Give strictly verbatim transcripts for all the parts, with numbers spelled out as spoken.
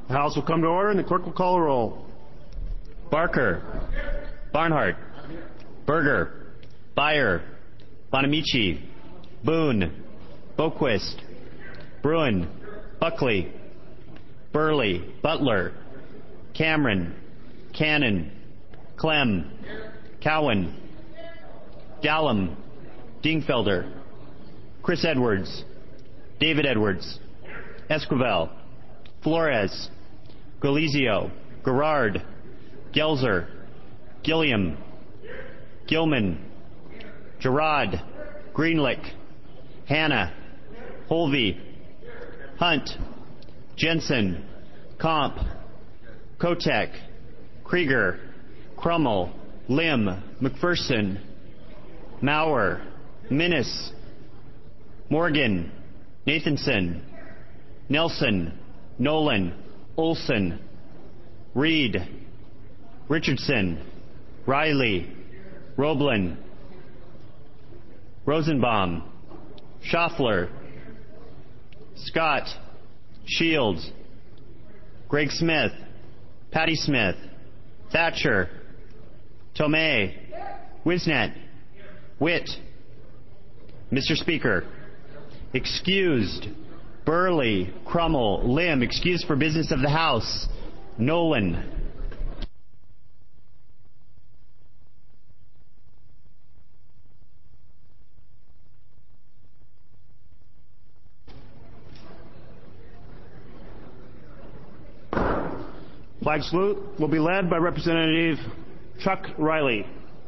The House will come to order and the clerk will call the roll. Barker. Barnhart. Berger. Byer. Bonamici. Boone. Boquist. Bruin. Buckley. Burley. Butler. Cameron. Cannon. Clem. Cowan. Gallum. Dingfelder. Chris Edwards. David Edwards. Esquivel. Flores. Galizio. Gerard. Gelzer. Gilliam. Gilman. Gerard. Greenlick. Hanna. Holvey. Hunt. Jensen. Comp. Kotek. Krieger. Crummel. Lim. McPherson. Maurer. Minnis. Morgan. Nathanson. Nelson. Nolan. Olson. Reed. Richardson. Riley. Roblin. Rosenbaum. Schaffler. Scott. Shields. Greg Smith. Patty Smith. Thatcher. Tomei. Wisnet. Witt. Mister Speaker, excused. Burley. Crummel. Lim. Excused for business of the House. Nolan. Flag salute will be led by Representative Chuck Riley.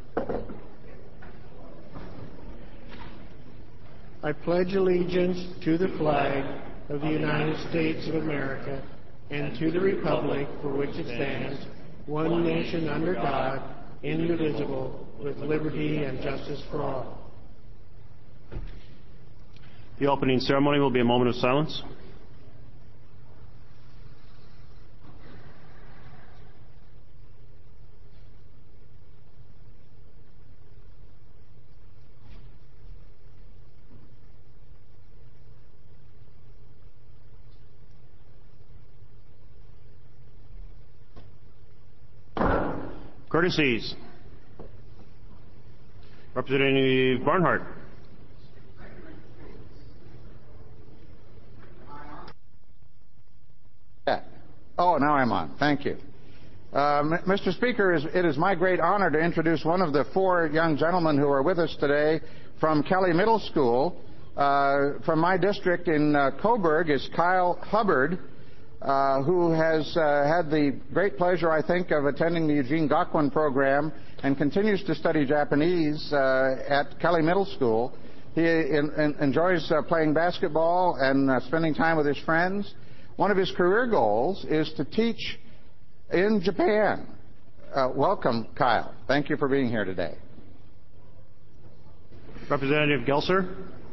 I pledge allegiance to the flag of the United States of America and to the republic for which it stands, one nation under God, indivisible, with liberty and justice for all. The opening ceremony will be a moment of silence. Courtesies. Representative Barnhart. Oh, now I'm on. Thank you. Uh, Mister Speaker, it is my great honor to introduce one of the four young gentlemen who are with us today from Kelly Middle School. Uh, from my district in uh, Coburg is Kyle Hubbard, Uh, who has uh, had the great pleasure, I think, of attending the Eugene Gakuen program and continues to study Japanese uh, at Kelly Middle School. He in, in, enjoys uh, playing basketball and uh, spending time with his friends. One of his career goals is to teach in Japan. Uh, welcome, Kyle. Thank you for being here today. Representative Gelser.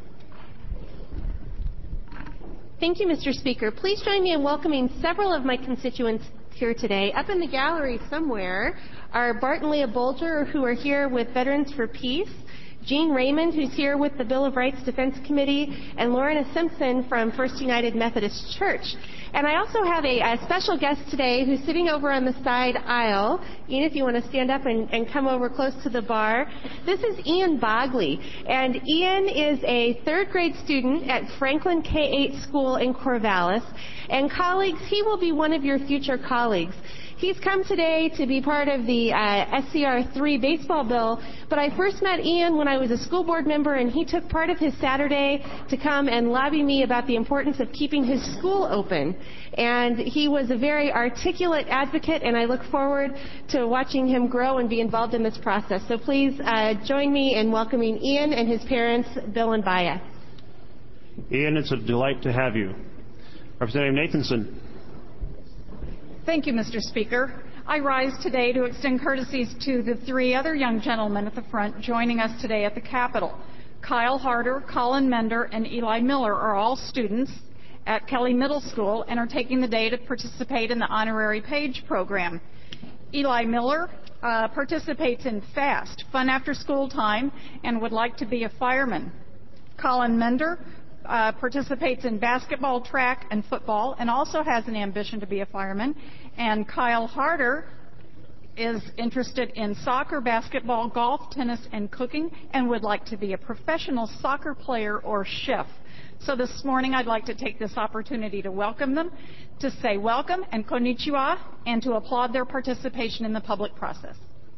Thank you, Mister Speaker. Please join me in welcoming several of my constituents here today. Up in the gallery somewhere are Bart and Leah Bolger, who are here with Veterans for Peace, Jean Raymond, who's here with the Bill of Rights Defense Committee, and Lorna Simpson from First United Methodist Church. And I also have a, a special guest today who's sitting over on the side aisle. Ian, if you want to stand up and, and come over close to the bar. This is Ian Bogley. And Ian is a third grade student at Franklin K eight School in Corvallis. And colleagues, he will be one of your future colleagues. He's come today to be part of the uh, S C R three baseball bill, but I first met Ian when I was a school board member, and he took part of his Saturday to come and lobby me about the importance of keeping his school open. And he was a very articulate advocate, and I look forward to watching him grow and be involved in this process. So please uh, join me in welcoming Ian and his parents, Bill and Baya. Ian, it's a delight to have you. Representative Nathanson. Thank you, Mister Speaker. I rise today to extend courtesies to the three other young gentlemen at the front joining us today at the Capitol. Kyle Harder, Colin Mender, and Eli Miller are all students at Kelly Middle School and are taking the day to participate in the Honorary Page program. Eli Miller uh, participates in FAST, Fun After School Time, and would like to be a fireman. Colin Mender uh, participates in basketball, track, and football, and also has an ambition to be a fireman. And Kyle Harder is interested in soccer, basketball, golf, tennis, and cooking, and would like to be a professional soccer player or chef. So this morning I'd like to take this opportunity to welcome them, to say welcome and konnichiwa, and to applaud their participation in the public process.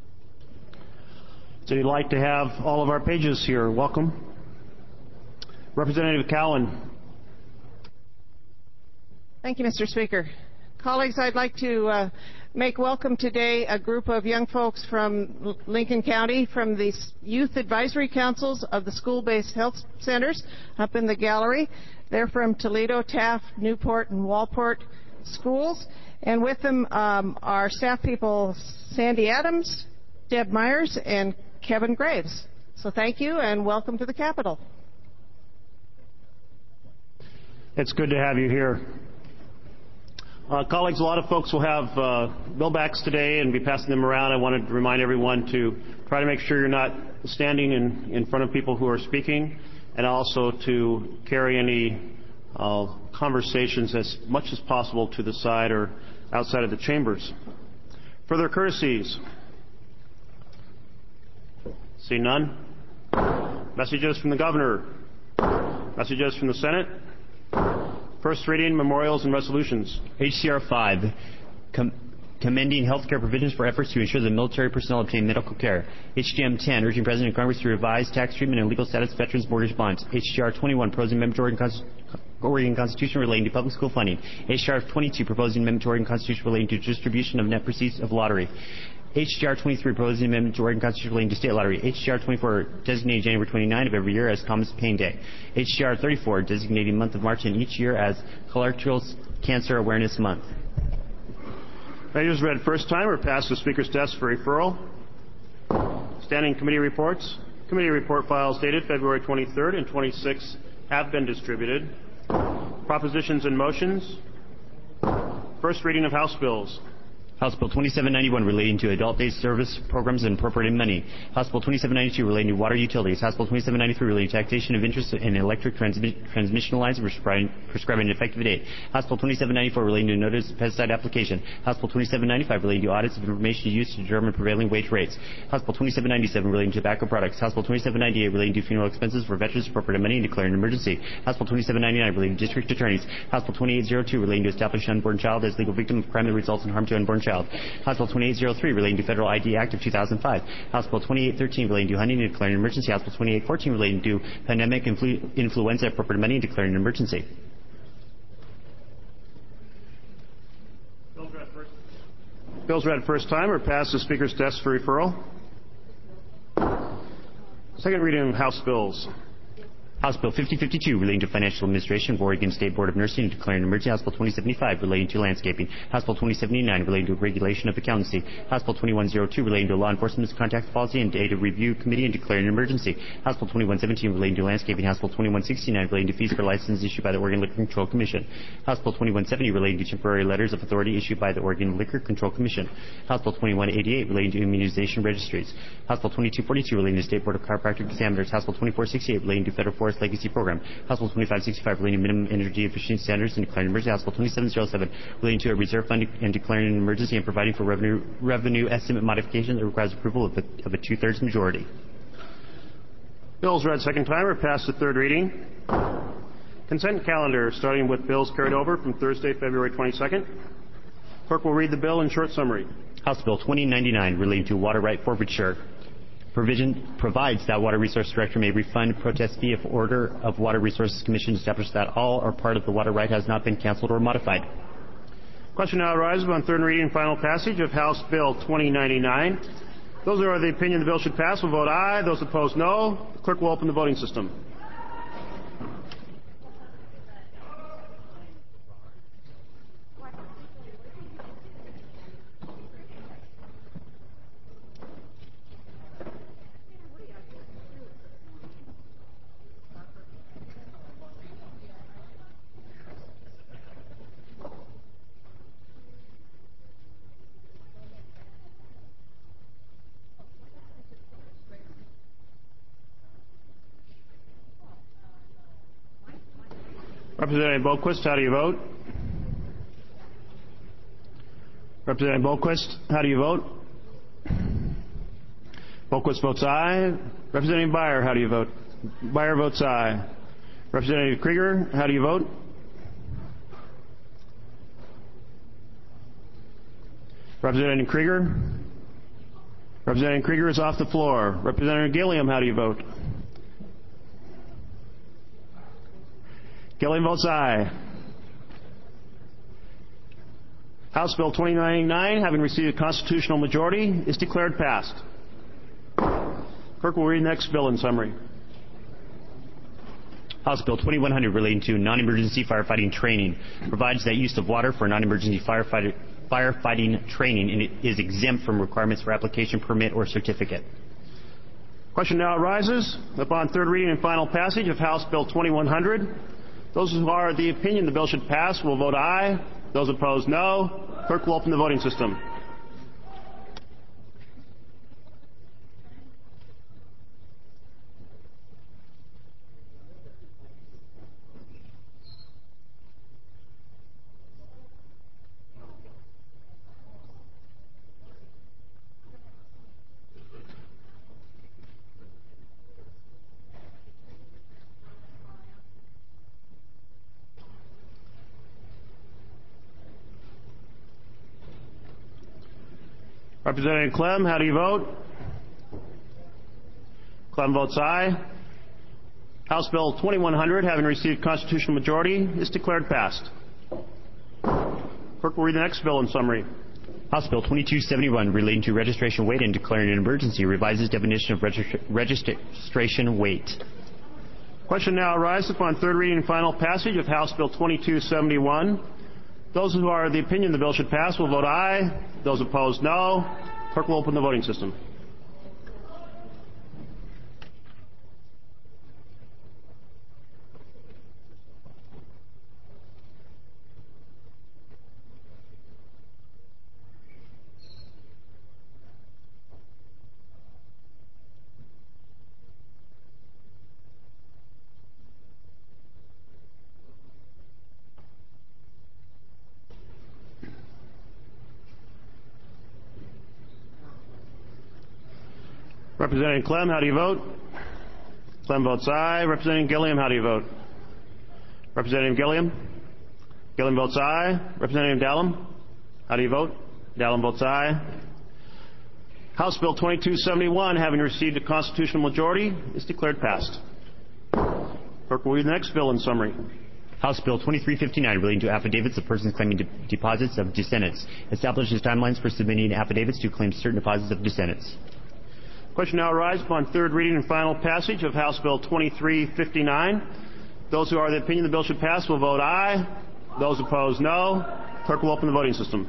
So you'd like to have all of our pages here. Welcome. Representative Cowan. Thank you, Mister Speaker. Colleagues, I'd like to uh, make welcome today a group of young folks from Lincoln County, from the Youth Advisory Councils of the school-based health centers up in the gallery. They're from Toledo, Taft, Newport, and Walport schools. And with them um, are staff people Sandy Adams, Deb Myers, and Kevin Graves. So thank you and welcome to the Capitol. It's good to have you here. Uh, colleagues, a lot of folks will have uh, bill backs today and be passing them around. I wanted to remind everyone to try to make sure you're not standing in, in front of people who are speaking, and also to carry any uh, conversations as much as possible to the side or outside of the chambers. Further courtesies. See none. Messages from the Governor. Messages from the Senate. First reading, memorials and resolutions. H C R five, com- commending health care provisions for efforts to ensure that military personnel obtain medical care. H G M ten, urging President and Congress to revise tax treatment and legal status of veterans' mortgage bonds. H G R twenty-one, proposing amendment to Oregon, Const- Oregon Constitution relating to public school funding. H G R twenty-two, proposing amendment to Oregon Constitution relating to distribution of net proceeds of lottery. H G R twenty-three, proposing amendment to Oregon Constitution relating to state lottery. H G R twenty-four, designating January twenty-ninth of every year as Thomas Paine Day. H G R thirty-four, designating month of March in each year as Colorectal Cancer Awareness Month. Measures read first time or passed to the Speaker's desk for referral. Standing committee reports. Committee report files dated February twenty-third and twenty-sixth have been distributed. Propositions and motions. First reading of House bills. House Bill twenty-seven ninety-one relating to adult day service programs and appropriating money. House Bill twenty-seven ninety-two relating to water utilities. House Bill twenty-seven ninety-three relating to taxation of interest in electric transmi- transmission lines and prescribing, prescribing an effective date. House Bill twenty-seven ninety-four relating to notice of pesticide application. House Bill twenty-seven ninety-five relating to audits of information used to determine prevailing wage rates. House Bill twenty-seven ninety-seven relating to tobacco products. House Bill twenty-seven ninety-eight relating to funeral expenses for veterans appropriating money and declaring an emergency. House Bill twenty-seven ninety-nine relating to district attorneys. House Bill twenty-eight oh two relating to establish an unborn child as legal victim of crime that results in harm to an unborn child. House Bill twenty-eight oh three relating to Federal I D Act of two thousand five. House Bill twenty-eight thirteen relating to hunting and declaring an emergency. House Bill twenty-eight fourteen relating to pandemic influ- influenza appropriated money and declaring an emergency. Bills read first, Bills read first time or passed to the Speaker's desk for referral. Second reading of House bills. House Bill fifty fifty-two relating to financial administration of Oregon State Board of Nursing and declaring an emergency. House Bill twenty seventy-five relating to landscaping. House Bill twenty seventy-nine relating to regulation of accountancy. House Bill twenty-one oh two relating to law enforcement contact policy and data review committee and declaring an emergency. House Bill twenty-one seventeen relating to landscaping. House Bill twenty-one sixty-nine relating to fees for licenses issued by the Oregon Liquor Control Commission. House Bill twenty-one seventy relating to temporary letters of authority issued by the Oregon Liquor Control Commission. House Bill twenty-one eighty-eight relating to immunization registries. House Bill twenty-two forty-two relating to State Board of Chiropractic Examiners. House Bill twenty-four sixty-eight relating to Federal Forest Legacy Program. House Bill twenty-five sixty-five relating to minimum energy efficiency standards and declaring an emergency. House Bill twenty-seven oh seven relating to a reserve fund and declaring an emergency and providing for revenue revenue estimate modification that requires approval of a, of a two-thirds majority. Bills read second time or passed to third reading. Consent calendar, starting with bills carried over from Thursday, February twenty-second. Clerk will read the bill in short summary. House Bill twenty ninety-nine relating to water right forfeiture. Provision provides that Water Resource Director may refund protest fee if order of Water Resources Commission established that all or part of the water right has not been canceled or modified. Question now arises on third reading and final passage of House Bill twenty ninety-nine. Those who are of the opinion the bill should pass will vote aye. Those opposed, no. The clerk will open the voting system. Representative Boquist, how do you vote? Representative Boquist, how do you vote? Boquist votes aye. Representative Beyer, how do you vote? Beyer votes aye. Representative Krieger, how do you vote? Representative Krieger? Representative Krieger is off the floor. Representative Gilliam, how do you vote? Gilliam votes aye. House Bill twenty ninety-nine, having received a constitutional majority, is declared passed. Clerk will read the next bill in summary. House Bill twenty-one hundred relating to non-emergency firefighting training provides that use of water for non-emergency firefighter, firefighting training is exempt from requirements for application, permit, or certificate. Question now arises upon third reading and final passage of House Bill twenty-one hundred. Those who are of the opinion the bill should pass will vote aye. Those opposed, no. Clerk will open the voting system. Representative Clem, how do you vote? Clem votes aye. House Bill twenty-one hundred, having received constitutional majority, is declared passed. Clerk will read the next bill in summary. House Bill twenty-two seventy-one, relating to registration weight and declaring an emergency, revises definition of registr registration weight. Question now arises upon third reading and final passage of House Bill twenty-two seventy-one. Those who are of the opinion the bill should pass will vote aye. Those opposed, no. Clerk will open the voting system. Representative Clem, how do you vote? Clem votes aye. Representative Gilliam, how do you vote? Representative Gilliam? Gilliam votes aye. Representative Dallum, how do you vote? Dallum votes aye. House Bill twenty-two seventy-one, having received a constitutional majority, is declared passed. Clerk will read the next bill in summary. House Bill twenty-three fifty-nine, relating to affidavits of persons claiming de deposits of descendants, establishes timelines for submitting affidavits to claim certain deposits of descendants. Question now arises upon third reading and final passage of House Bill twenty-three fifty-nine. Those who are of the opinion the bill should pass will vote aye. Those opposed, no. Clerk will open the voting system.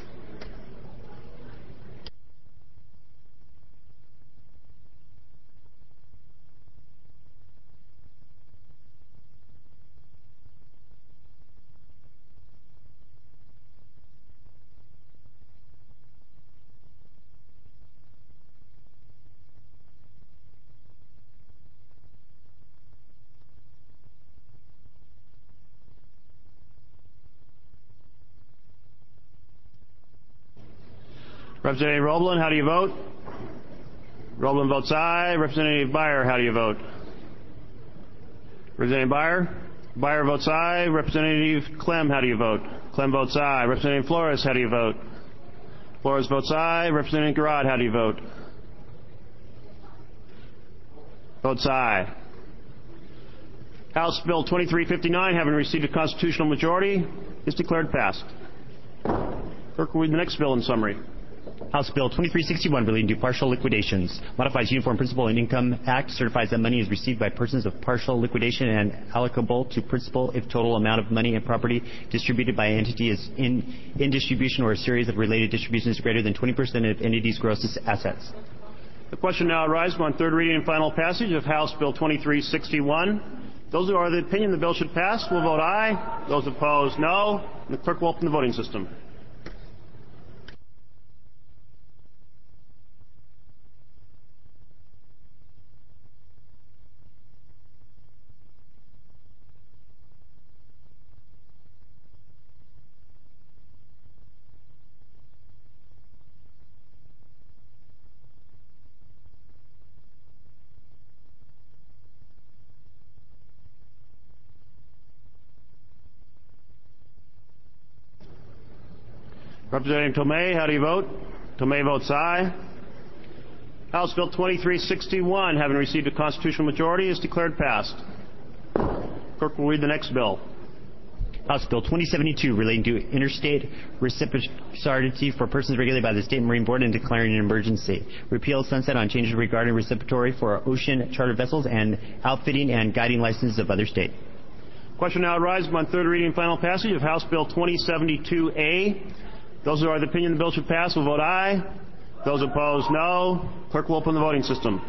Representative Roblin, how do you vote? Roblin votes aye. Representative Beyer, how do you vote? Representative Beyer? Beyer votes aye. Representative Clem, how do you vote? Clem votes aye. Representative Flores, how do you vote? Flores votes aye. Representative Garrod, how do you vote? Votes aye. House Bill twenty-three fifty-nine, having received a constitutional majority, is declared passed. Clerk will read the next bill in summary. House Bill twenty-three sixty-one, relating to partial liquidations, modifies Uniform Principal and Income Act, certifies that money is received by persons of partial liquidation and allocable to principal if total amount of money and property distributed by an entity is in, in distribution or a series of related distributions is greater than twenty percent of entity's gross assets. The question now arises on third reading and final passage of House Bill twenty-three sixty-one. Those who are of the opinion the bill should pass will vote aye. Those opposed, no. And the clerk will open the voting system. Representative Tomei, how do you vote? Tomei votes aye. House Bill twenty-three sixty-one, having received a constitutional majority, is declared passed. Clerk will read the next bill. House Bill twenty seventy-two, relating to interstate reciprocity for persons regulated by the State Marine Board and declaring an emergency. Repeal sunset on changes regarding reciprocity for ocean charter vessels and outfitting and guiding licenses of other states. Question now arises upon third reading and final passage of House Bill twenty seventy-two A. Those who are of the opinion the bill should pass will vote aye. Those opposed, no. Clerk will open the voting system.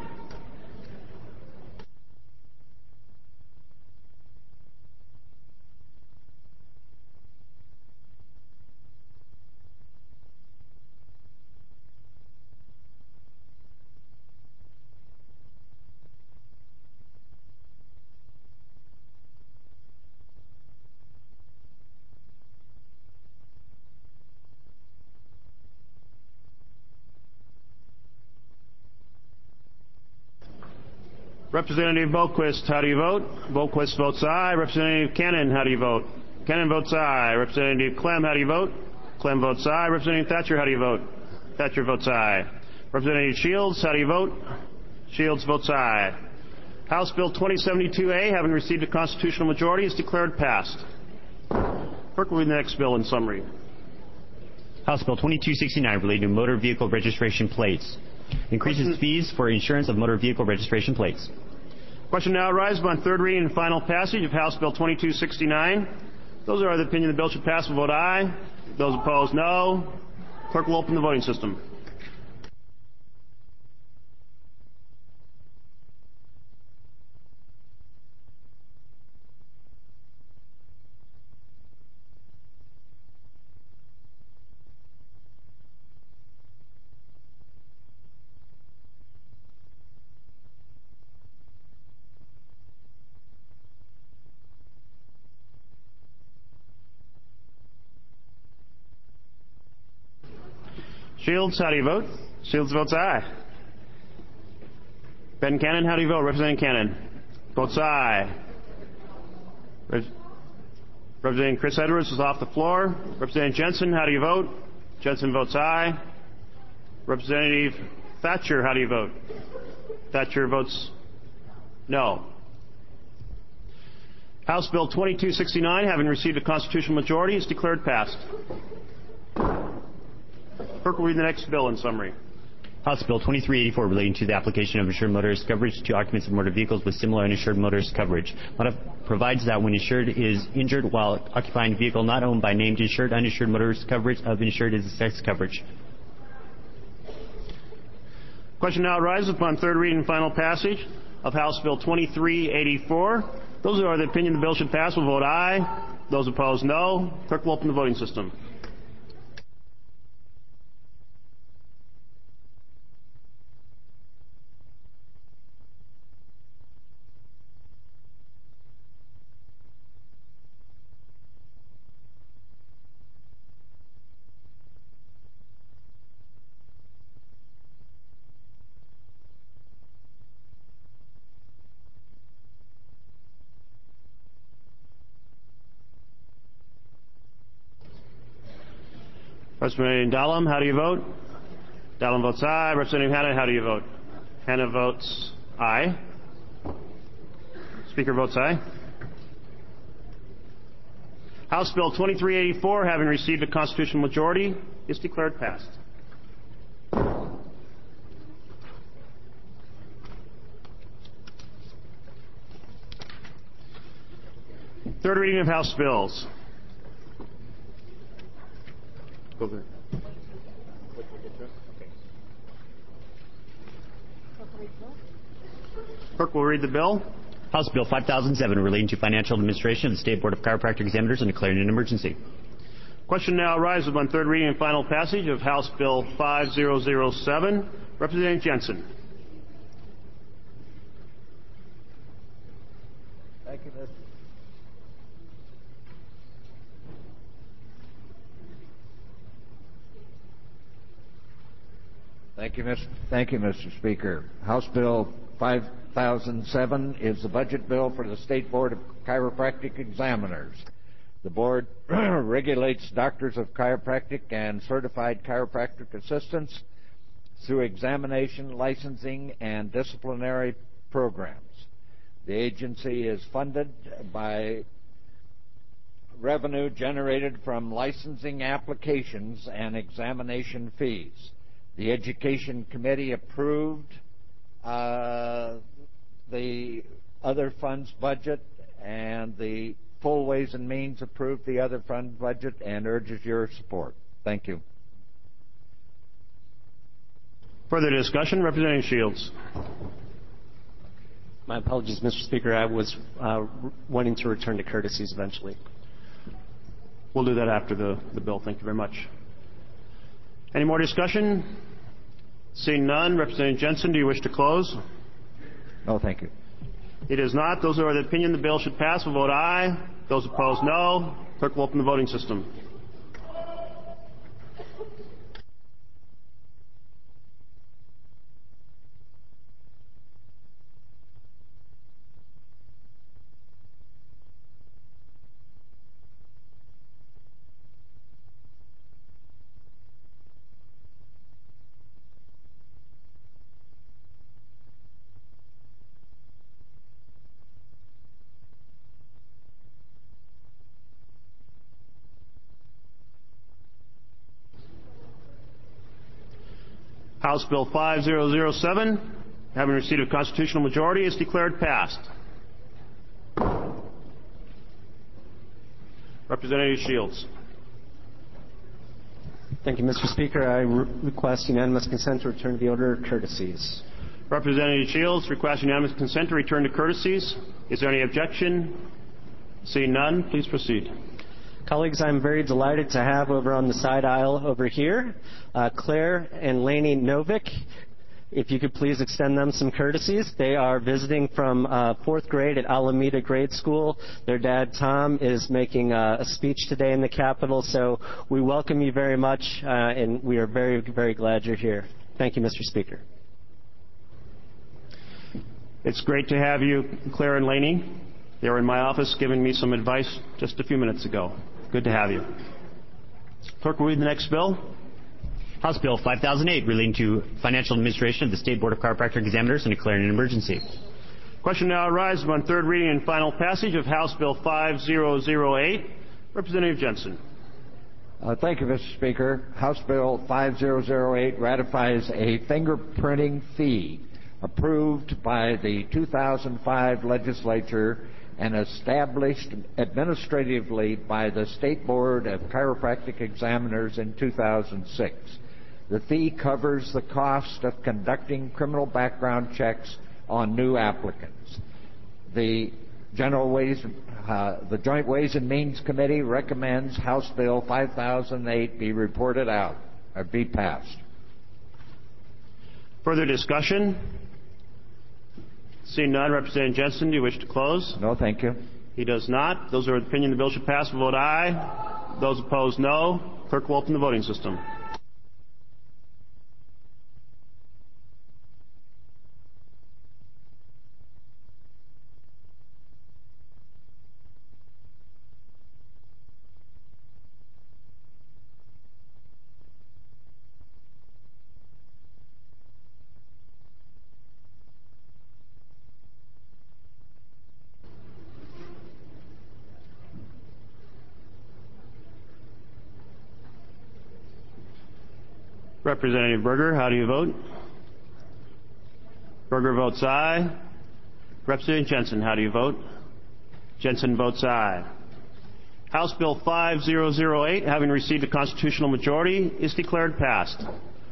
Representative Boquist, how do you vote? Boquist votes aye. Representative Cannon, how do you vote? Cannon votes aye. Representative Clem, how do you vote? Clem votes aye. Representative Thatcher, how do you vote? Thatcher votes aye. Representative Shields, how do you vote? Shields votes aye. House Bill twenty seventy-two A, having received a constitutional majority, is declared passed. Clerk will read the next bill in summary. House Bill twenty-two sixty-nine, relating to motor vehicle registration plates. Increases Question. fees for insurance of motor vehicle registration plates. Question now arises upon third reading and final passage of House Bill twenty-two sixty-nine. Those who are of the opinion the bill should pass will vote aye. Those opposed, no. Clerk will open the voting system. Shields, how do you vote? Shields votes aye. Ben Cannon, how do you vote? Representative Cannon votes aye. Re- Representative Chris Edwards is off the floor. Representative Jensen, how do you vote? Jensen votes aye. Representative Thatcher, how do you vote? Thatcher votes no. House Bill twenty-two sixty-nine, having received a constitutional majority, is declared passed. Clerk will read the next bill in summary. House Bill twenty-three eighty-four, relating to the application of insured motorist coverage to occupants of motor vehicles with similar uninsured motorist coverage. Modif- provides that when insured is injured while occupying a vehicle not owned by named insured, uninsured motorist coverage of insured is excess coverage. Question now arises upon third reading and final passage of House Bill twenty-three eighty-four. Those who are of the opinion the bill should pass will vote aye. Those opposed, no. Clerk will open the voting system. Representative Dallam, how do you vote? Dallam votes aye. Representative Hanna, how do you vote? Hanna votes aye. Speaker votes aye. House Bill twenty-three eighty-four, having received a constitutional majority, is declared passed. Third reading of House bills. Go there. Clerk will read the bill. House Bill five thousand seven, relating to financial administration of the State Board of Chiropractic Examiners and declaring an emergency. Question now arises upon third reading and final passage of House Bill five thousand seven. Representative Jensen. Thank you, Mister Thank you, Mister Thank you, Mister Speaker. House Bill five thousand seven is the budget bill for the State Board of Chiropractic Examiners. The board regulates doctors of chiropractic and certified chiropractic assistants through examination, licensing, and disciplinary programs. The agency is funded by revenue generated from licensing applications and examination fees. The Education Committee approved uh, the other funds budget, and the full Ways and Means approved the other fund budget and urges your support. Thank you. Further discussion, Representative Shields. My apologies, Mister Speaker. I was uh, wanting to return to courtesies eventually. We'll do that after the, the bill. Thank you very much. Any more discussion? Seeing none, Representative Jensen, do you wish to close? No, thank you. It is not. Those who are of the opinion the bill should pass will vote aye. Those opposed, no. Clerk will open the voting system. House Bill five thousand seven, having received a constitutional majority, is declared passed. Representative Shields. Thank you, Mister Speaker. I re- request unanimous consent to return to the order of courtesies. Representative Shields requests unanimous consent to return to courtesies. Is there any objection? Seeing none, please proceed. Colleagues, I'm very delighted to have over on the side aisle over here uh, Claire and Lainey Novick. If you could please extend them some courtesies. They are visiting from uh, fourth grade at Alameda Grade School. Their dad, Tom, is making uh, a speech today in the Capitol, so we welcome you very much, uh, and we are very, very glad you're here. Thank you, Mister Speaker. It's great to have you, Claire and Lainey. They were in my office giving me some advice just a few minutes ago. Good to have you. Clerk will read the next bill. House Bill five thousand eight, relating to financial administration of the State Board of Chiropractic Examiners and declaring an emergency. Question now arises on third reading and final passage of House Bill five thousand eight. Representative Jensen. Uh, thank you, Mister Speaker. House Bill five thousand eight ratifies a fingerprinting fee approved by the two thousand five legislature and established administratively by the State Board of Chiropractic Examiners in two thousand six. The fee covers the cost of conducting criminal background checks on new applicants. The General Ways, uh, the Joint Ways and Means Committee recommends House Bill five thousand eight be reported out or be passed. Further discussion? Seeing none, Representative Jensen, do you wish to close? No, thank you. He does not. Those who are of the opinion the bill should pass will vote aye. Those opposed, no. Clerk will open the voting system. Representative Berger, how do you vote? Berger votes aye. Representative Jensen, how do you vote? Jensen votes aye. House Bill five thousand eight, having received a constitutional majority, is declared passed.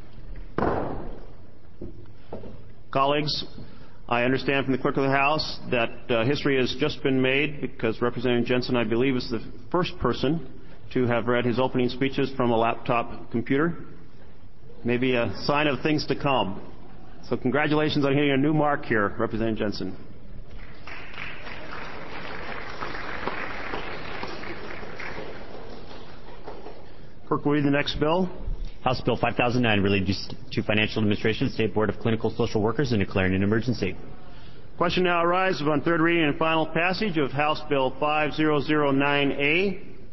Colleagues, I understand from the Clerk of the House that uh, history has just been made because Representative Jensen, I believe, is the first person to have read his opening speeches from a laptop computer. Maybe a sign of things to come. So congratulations on hitting a new mark here, Representative Jensen. Clerk will read the next bill. House Bill five thousand nine, relating to financial administration of the State Board of Clinical Social Workers and declaring an emergency. Question now arises on third reading and final passage of House Bill five thousand nine A.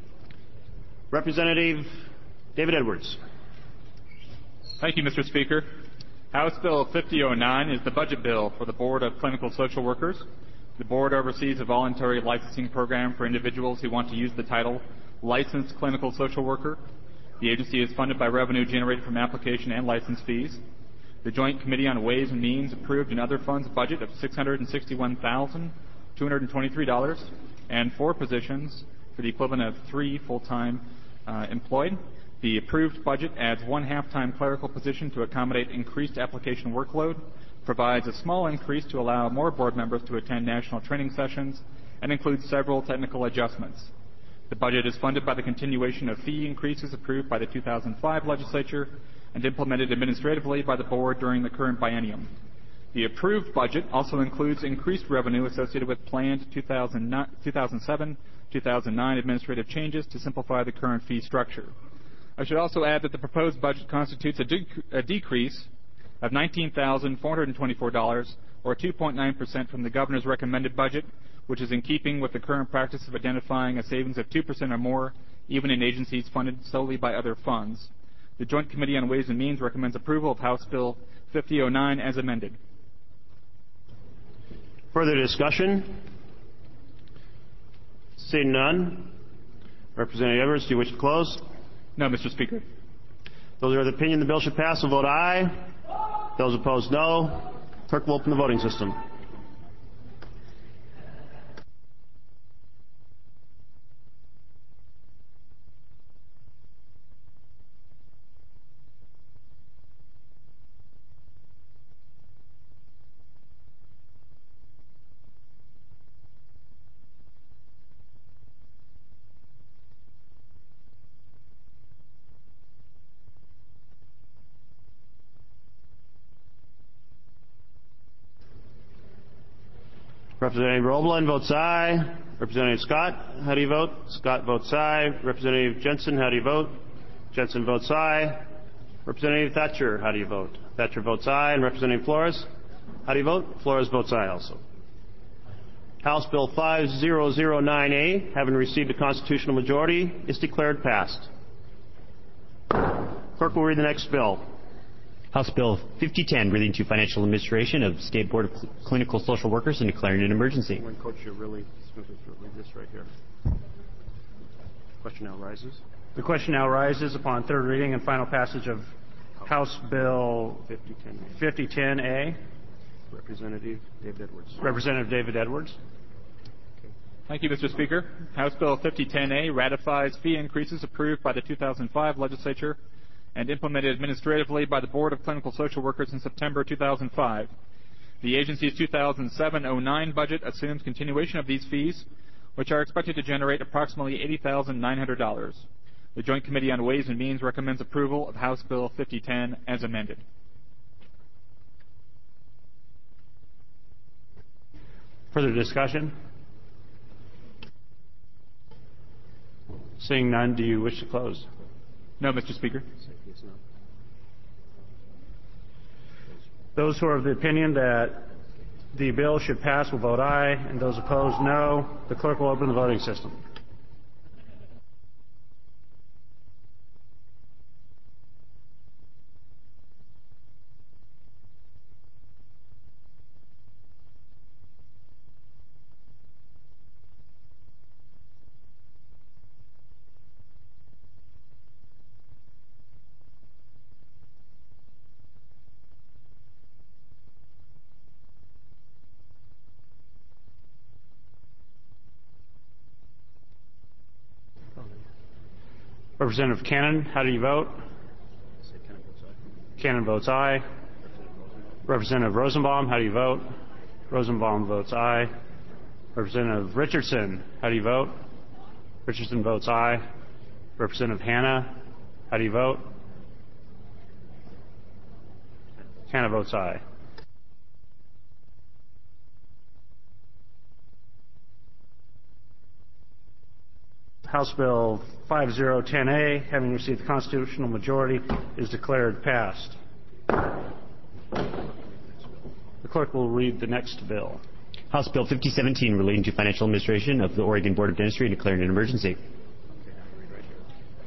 Representative David Edwards. Thank you, Mister Speaker. House Bill fifty oh nine is the budget bill for the Board of Clinical Social Workers. The Board oversees a voluntary licensing program for individuals who want to use the title Licensed Clinical Social Worker. The agency is funded by revenue generated from application and license fees. The Joint Committee on Ways and Means approved an other funds budget of six hundred sixty-one thousand two hundred twenty-three dollars and four positions for the equivalent of three full-time uh, employed. The approved budget adds one half-time clerical position to accommodate increased application workload, provides a small increase to allow more board members to attend national training sessions, and includes several technical adjustments. The budget is funded by the continuation of fee increases approved by the two thousand five legislature and implemented administratively by the board during the current biennium. The approved budget also includes increased revenue associated with planned two thousand seven two thousand nine administrative changes to simplify the current fee structure. I should also add that the proposed budget constitutes a, de- a decrease of nineteen thousand four hundred twenty-four dollars, or two point nine percent from the governor's recommended budget, which is in keeping with the current practice of identifying a savings of two percent or more, even in agencies funded solely by other funds. The Joint Committee on Ways and Means recommends approval of House Bill fifty oh nine as amended. Further discussion? Seeing none. Representative Edwards, do you wish to close? No, Mister Speaker. Those who are of the opinion the bill should pass will vote aye. Those opposed, no. Clerk will open the voting system. Representative Roblin votes aye. Representative Scott, how do you vote? Scott votes aye. Representative Jensen, how do you vote? Jensen votes aye. Representative Thatcher, how do you vote? Thatcher votes aye. And Representative Flores, how do you vote? Flores votes aye also. House Bill five thousand nine A, having received a constitutional majority, is declared passed. Clerk will read the next bill. House Bill fifty ten, relating to financial administration of State Board of Cl- Clinical Social Workers and declaring an emergency. When Coach, you really smoothly through read this right here. Question now rises. The question now rises upon third reading and final passage of House Bill fifty ten A. Representative David Edwards. Representative David Edwards. Thank you, Mister Speaker. House Bill fifty ten A ratifies fee increases approved by the two thousand five legislature and implemented administratively by the Board of Clinical Social Workers in September two thousand five. The agency's two thousand seven oh nine budget assumes continuation of these fees, which are expected to generate approximately eighty thousand nine hundred dollars. The Joint Committee on Ways and Means recommends approval of House Bill fifty ten as amended. Further discussion? Seeing none, do you wish to close? No, Mister Speaker. Those who are of the opinion that the bill should pass will vote aye, and those opposed, no. The clerk will open the voting system. Representative Cannon, how do you vote? Cannon votes aye. Representative Rosenbaum, how do you vote? Rosenbaum votes aye. Representative Richardson, how do you vote? Richardson votes aye. Representative Hanna, how do you vote? Hanna votes aye. House Bill fifty ten A, having received the constitutional majority, is declared passed. The clerk will read the next bill. House Bill fifty seventeen, relating to financial administration of the Oregon Board of Dentistry and declaring an emergency.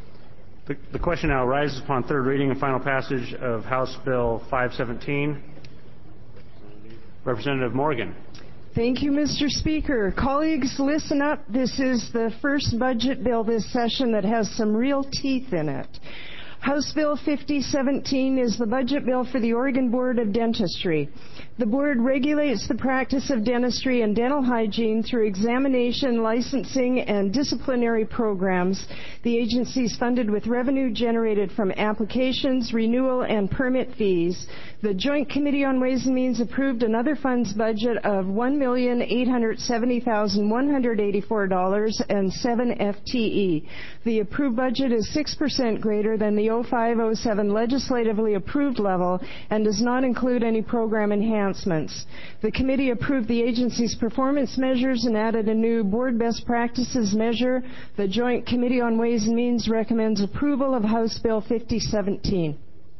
The, the question now arises upon third reading and final passage of House Bill five seventeen. Representative Morgan. Thank you, Mister Speaker. Colleagues, listen up. This is the first budget bill this session that has some real teeth in it. House Bill fifty seventeen is the budget bill for the Oregon Board of Dentistry. The board regulates the practice of dentistry and dental hygiene through examination, licensing, and disciplinary programs. The agency is funded with revenue generated from applications, renewal, and permit fees. The Joint Committee on Ways and Means approved an other funds budget of one million eight hundred seventy thousand one hundred eighty-four dollars and seven F T E. The approved budget is six percent greater than the oh five oh seven legislatively approved level and does not include any program enhancements. The committee approved the agency's performance measures and added a new board best practices measure. The Joint Committee on Ways and Means recommends approval of House Bill fifty seventeen.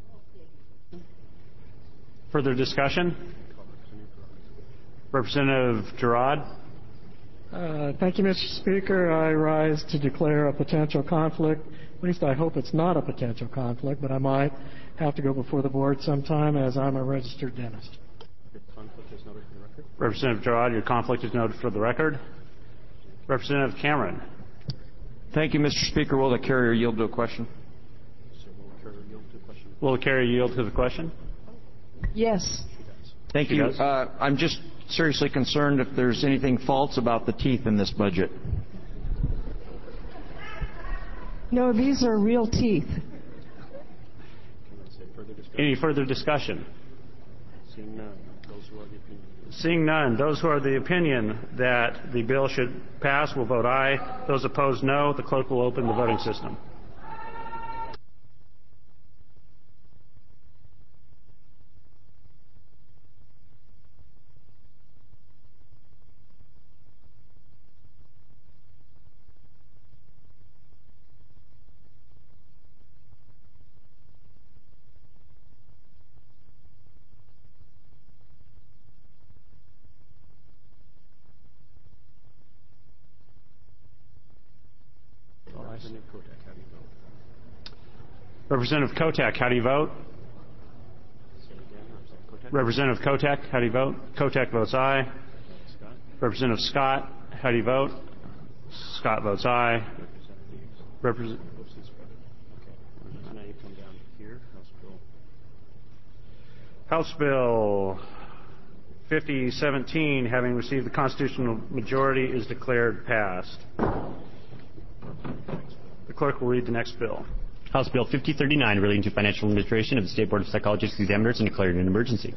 Further discussion? Representative Girard. Uh, thank you, Mister Speaker. I rise to declare a potential conflict. At least I hope it's not a potential conflict, but I might have to go before the board sometime as I'm a registered dentist. Your conflict is noted for the record. Representative Girard, your conflict is noted for the record. Representative Cameron. Thank you, Mister Speaker. Will the carrier yield to a question? So will the carrier yield to the question? Will the carrier yield to the question? Yes. Thank you. Uh, I'm just seriously concerned if there's anything false about the teeth in this budget. No, these are real teeth. Any further discussion? Seeing none, those who are the opinion. Seeing none, those who are the opinion that the bill should pass will vote aye. Those opposed, no. The clerk will open the voting system. Representative Kotek, how do you vote? Representative Kotek, how do you vote? Kotek votes aye. Representative Scott, how do you vote? Scott votes aye. Representative. House Bill fifty seventeen, having received the constitutional majority, is declared passed. The clerk will read the next bill. House Bill fifty thirty-nine, relating to financial administration of the State Board of Psychologists Examiners, and declaring an emergency.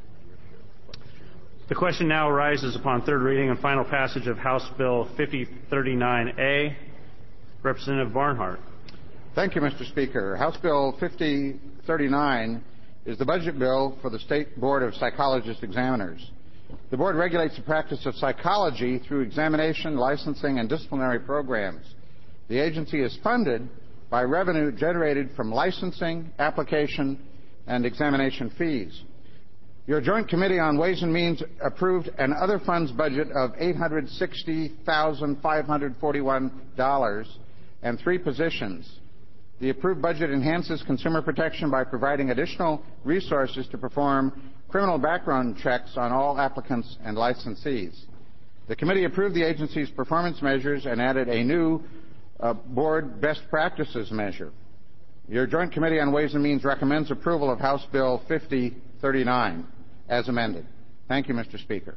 The question now arises upon third reading and final passage of House Bill fifty thirty-nine A. Representative Barnhart. Thank you, Mister Speaker. House Bill fifty thirty-nine is the budget bill for the State Board of Psychologists Examiners. The board regulates the practice of psychology through examination, licensing, and disciplinary programs. The agency is funded by revenue generated from licensing, application, and examination fees. Your Joint Committee on Ways and Means approved an other funds budget of eight hundred sixty thousand five hundred forty-one dollars and three positions. The approved budget enhances consumer protection by providing additional resources to perform criminal background checks on all applicants and licensees. The committee approved the agency's performance measures and added a new Uh, board best practices measure. Your Joint Committee on Ways and Means recommends approval of House Bill fifty thirty-nine as amended. Thank you, Mister Speaker.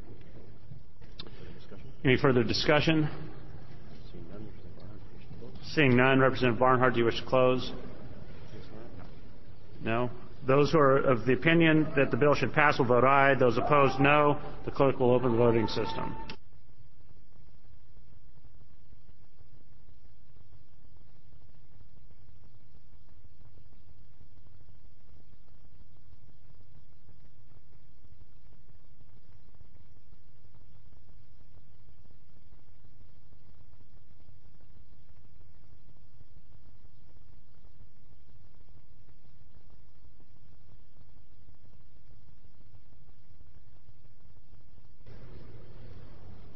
Any further discussion? Seeing none, Representative Barnhart, do you wish to close? No? Those who are of the opinion that the bill should pass will vote aye. Those opposed, no. The clerk will open the voting system.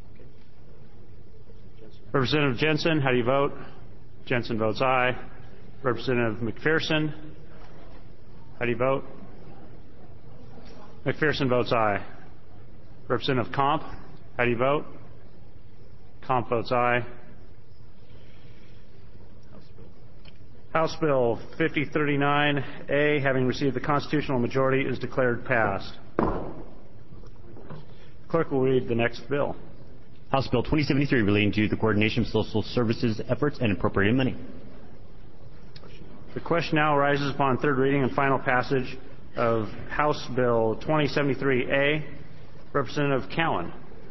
Representative Jensen, how do you vote? Jensen votes aye. Representative McPherson, how do you vote? McPherson votes aye. Representative Comp, how do you vote? Comp votes aye. House Bill fifty thirty-nine A, having received the constitutional majority, is declared passed. Clerk will read the next bill. House Bill twenty seventy-three, relating to the coordination of social services efforts and appropriating money. The question now arises upon third reading and final passage of House Bill twenty seventy-three A. Representative Cowan.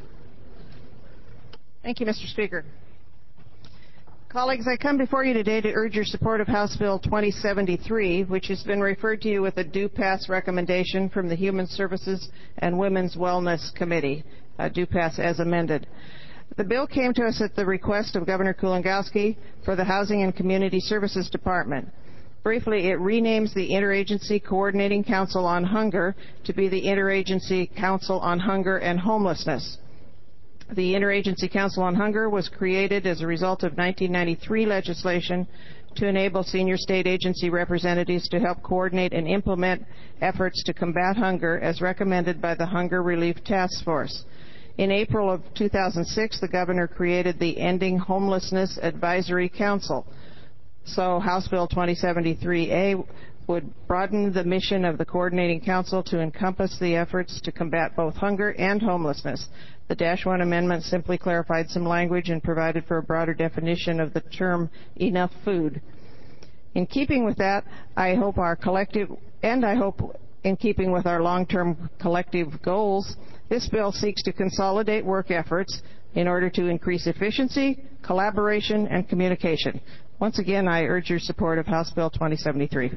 Thank you, Mister Speaker. Colleagues, I come before you today to urge your support of House Bill twenty seventy-three, which has been referred to you with a due pass recommendation from the Human Services and Women's Wellness Committee, uh, due pass as amended. The bill came to us at the request of Governor Kulongoski for the Housing and Community Services Department. Briefly, it renames the Interagency Coordinating Council on Hunger to be the Interagency Council on Hunger and Homelessness. The Interagency Council on Hunger was created as a result of nineteen ninety-three legislation to enable senior state agency representatives to help coordinate and implement efforts to combat hunger as recommended by the Hunger Relief Task Force. In April of two thousand six, the governor created the Ending Homelessness Advisory Council. So House Bill twenty seventy-three A would broaden the mission of the Coordinating Council to encompass the efforts to combat both hunger and homelessness. The Dash one amendment simply clarified some language and provided for a broader definition of the term enough food. In keeping with that, I hope our collective, and I hope in keeping with our long-term collective goals, this bill seeks to consolidate work efforts in order to increase efficiency, collaboration, and communication. Once again, I urge your support of House Bill twenty seventy-three.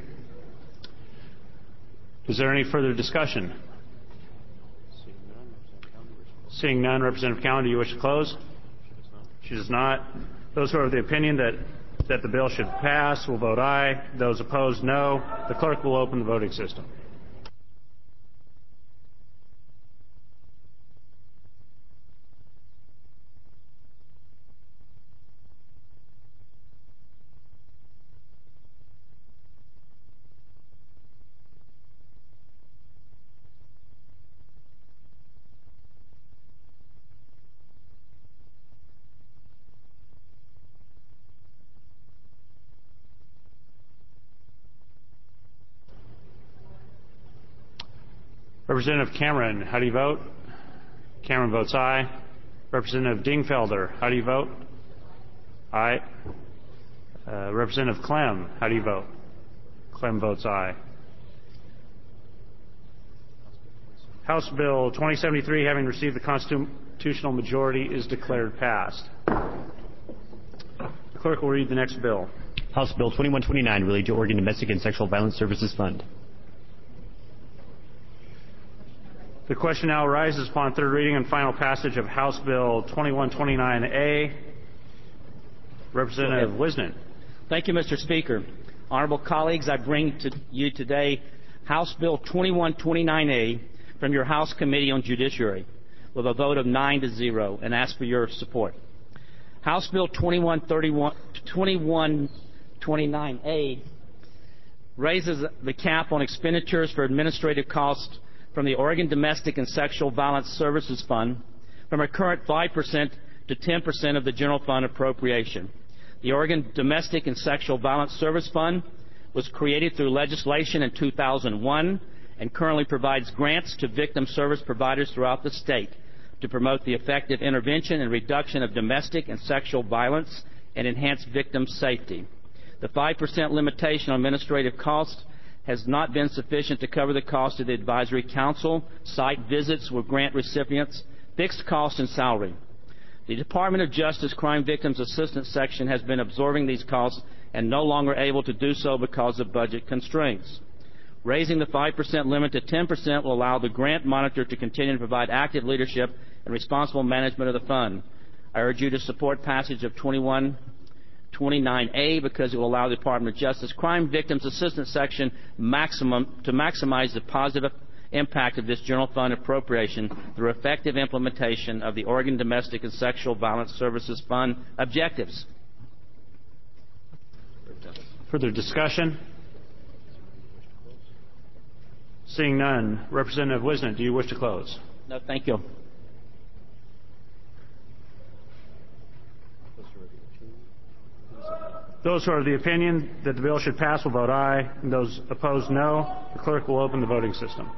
Is there any further discussion? Seeing none, Representative Cowan, do you wish to close? She does not. Those who are of the opinion that, that the bill should pass will vote aye. Those opposed, no. The clerk will open the voting system. Representative Cameron, how do you vote? Cameron votes aye. Representative Dingfelder, how do you vote? Aye. Uh, Representative Clem, how do you vote? Clem votes aye. House Bill twenty seventy-three, having received the constitutional majority, is declared passed. The clerk will read the next bill. House Bill twenty-one twenty-nine, relating to Oregon Domestic and Sexual Violence Services Fund. The question now arises upon third reading and final passage of House Bill twenty-one twenty-nine A. Representative Wisnant. Thank you, Mister Speaker. Honorable colleagues, I bring to you today House Bill twenty-one twenty-nine A from your House Committee on Judiciary with a vote of nine to zero and ask for your support. House Bill twenty-one twenty-nine A raises the cap on expenditures for administrative costs from the Oregon Domestic and Sexual Violence Services Fund from a current five percent to ten percent of the general fund appropriation. The Oregon Domestic and Sexual Violence Service Fund was created through legislation in two thousand one and currently provides grants to victim service providers throughout the state to promote the effective intervention and reduction of domestic and sexual violence and enhance victim safety. The five percent limitation on administrative costs has not been sufficient to cover the cost of the advisory council, site visits with grant recipients, fixed costs, and salary. The Department of Justice Crime Victims Assistance Section has been absorbing these costs and no longer able to do so because of budget constraints. Raising the five percent limit to ten percent will allow the grant monitor to continue to provide active leadership and responsible management of the fund. I urge you to support passage of twenty-one twenty-nine A because it will allow the Department of Justice Crime Victims Assistance Section maximum to maximize the positive impact of this general fund appropriation through effective implementation of the Oregon Domestic and Sexual Violence Services Fund objectives. Further discussion? Seeing none, Representative Wisnett, do you wish to close? No, thank you. Those who are of the opinion that the bill should pass will vote aye, and those opposed no. The clerk will open the voting system.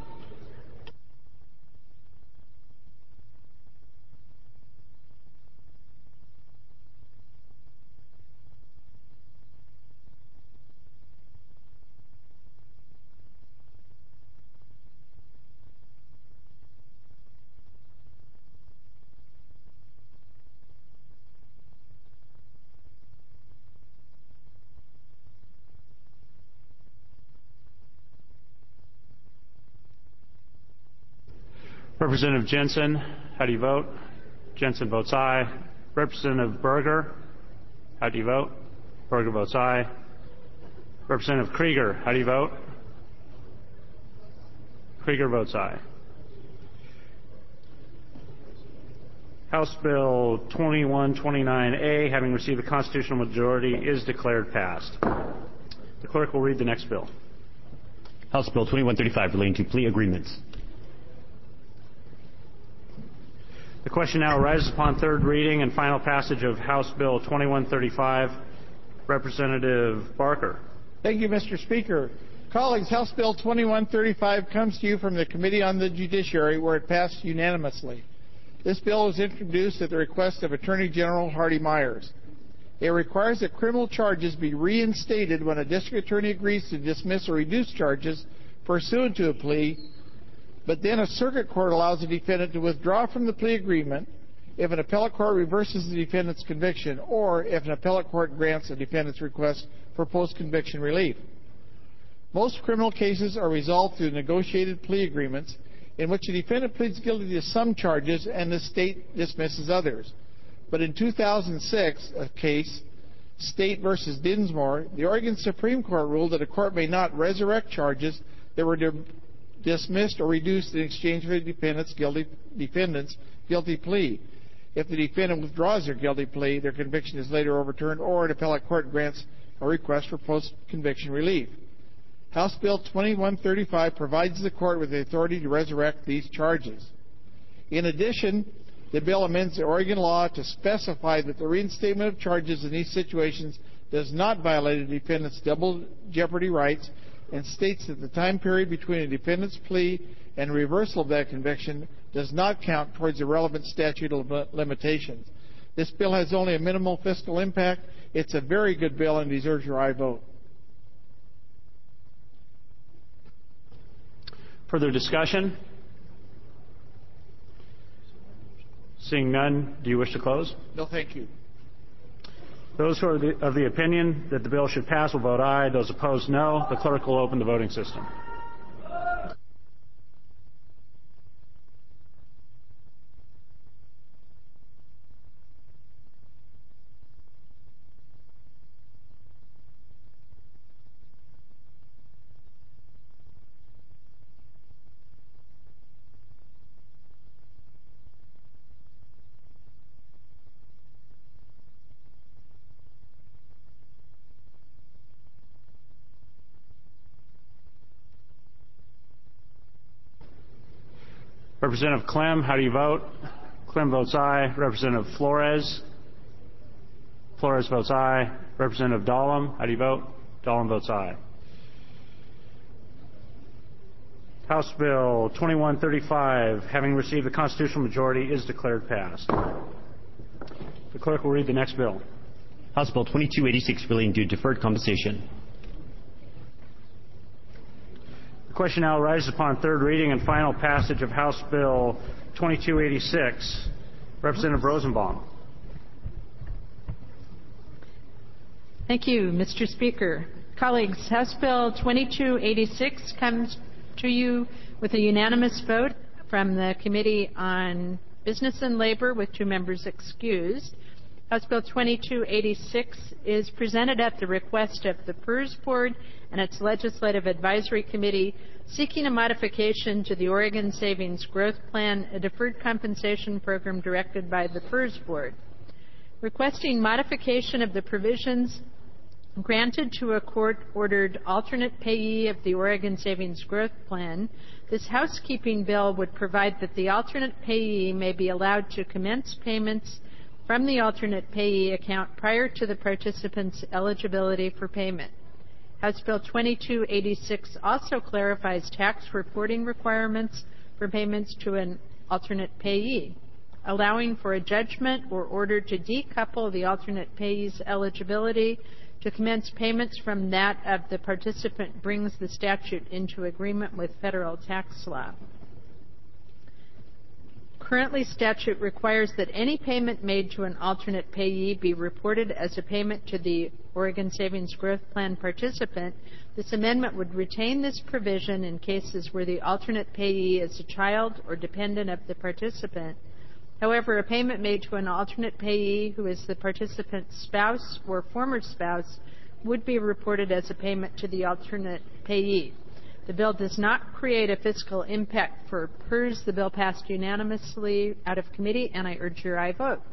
Representative Jensen, how do you vote? Jensen votes aye. Representative Berger, how do you vote? Berger votes aye. Representative Krieger, how do you vote? Krieger votes aye. House Bill twenty-one twenty-nine A, having received the constitutional majority, is declared passed. The clerk will read the next bill. House Bill twenty-one thirty-five, relating to plea agreements. The question now arises upon third reading and final passage of House Bill twenty-one thirty-five. Representative Barker. Thank you, Mister Speaker. Colleagues, House Bill twenty-one thirty-five comes to you from the Committee on the Judiciary, where it passed unanimously. This bill was introduced at the request of Attorney General Hardy Myers. It requires that criminal charges be reinstated when a district attorney agrees to dismiss or reduce charges pursuant to a plea, but then a circuit court allows the defendant to withdraw from the plea agreement if an appellate court reverses the defendant's conviction or if an appellate court grants a defendant's request for post-conviction relief. Most criminal cases are resolved through negotiated plea agreements in which the defendant pleads guilty to some charges and the state dismisses others. But in two thousand six, a case, State versus Dinsmore, the Oregon Supreme Court ruled that a court may not resurrect charges that were dismissed or reduced in exchange for the defendant's guilty, defendant's guilty plea. If the defendant withdraws their guilty plea, their conviction is later overturned, or an appellate court grants a request for post-conviction relief. House Bill twenty-one thirty-five provides the court with the authority to resurrect these charges. In addition, the bill amends the Oregon law to specify that the reinstatement of charges in these situations does not violate a defendant's double jeopardy rights, and states that the time period between a defendant's plea and reversal of that conviction does not count towards the relevant statute of limitations. This bill has only a minimal fiscal impact. It's a very good bill and deserves your aye vote. Further discussion? Seeing none, do you wish to close? No, thank you. Those who are the, of the opinion that the bill should pass will vote aye. Those opposed, no. The clerk will open the voting system. Representative Clem, how do you vote? Clem votes aye. Representative Flores? Flores votes aye. Representative Dahlem, how do you vote? Dahlem votes aye. House Bill twenty-one thirty-five, having received the constitutional majority, is declared passed. The clerk will read the next bill. House Bill twenty-two eighty-six, relating to deferred compensation. The question now arises upon third reading and final passage of House Bill twenty-two eighty-six. Representative Rosenbaum. Thank you, Mister Speaker. Colleagues, House Bill twenty-two eighty-six comes to you with a unanimous vote from the Committee on Business and Labor, with two members excused. House Bill twenty-two eighty-six is presented at the request of the PERS Board and its Legislative Advisory Committee, seeking a modification to the Oregon Savings Growth Plan, a deferred compensation program directed by the PERS Board. Requesting modification of the provisions Granted to a court-ordered alternate payee of the Oregon Savings Growth Plan, this housekeeping bill would provide that the alternate payee may be allowed to commence payments from the alternate payee account prior to the participant's eligibility for payment. House Bill twenty-two eighty-six also clarifies tax reporting requirements for payments to an alternate payee, allowing for a judgment or order to decouple the alternate payee's eligibility to commence payments from that of the participant brings the statute into agreement with federal tax law. Currently, statute requires that any payment made to an alternate payee be reported as a payment to the Oregon Savings Growth Plan participant. This amendment would retain this provision in cases where the alternate payee is a child or dependent of the participant. However, a payment made to an alternate payee who is the participant's spouse or former spouse would be reported as a payment to the alternate payee. The bill does not create a fiscal impact for P E R S. The bill passed unanimously out of committee, and I urge your aye vote.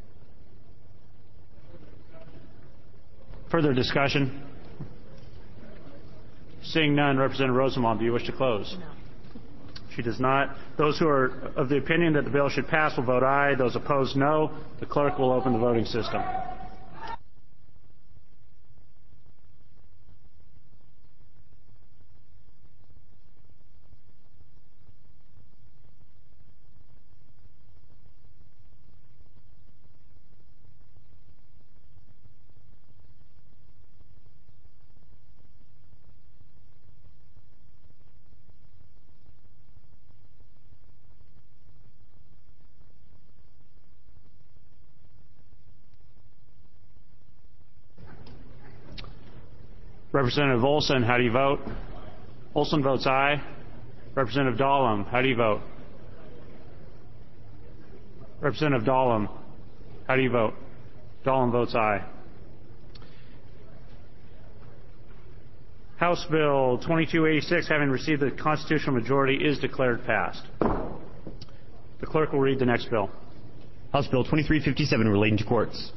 Further discussion? Seeing none, Representative Rosenbaum, do you wish to close? No. She does not. Those who are of the opinion that the bill should pass will vote aye. Those opposed, no. The clerk will open the voting system. Representative Olson, how do you vote? Olson votes aye. Representative Dahlem, how do you vote? Representative Dahlem, how do you vote? Dahlem votes aye. House Bill twenty-two eighty-six, having received the constitutional majority, is declared passed. The clerk will read the next bill. House Bill twenty-three fifty-seven, relating to courts.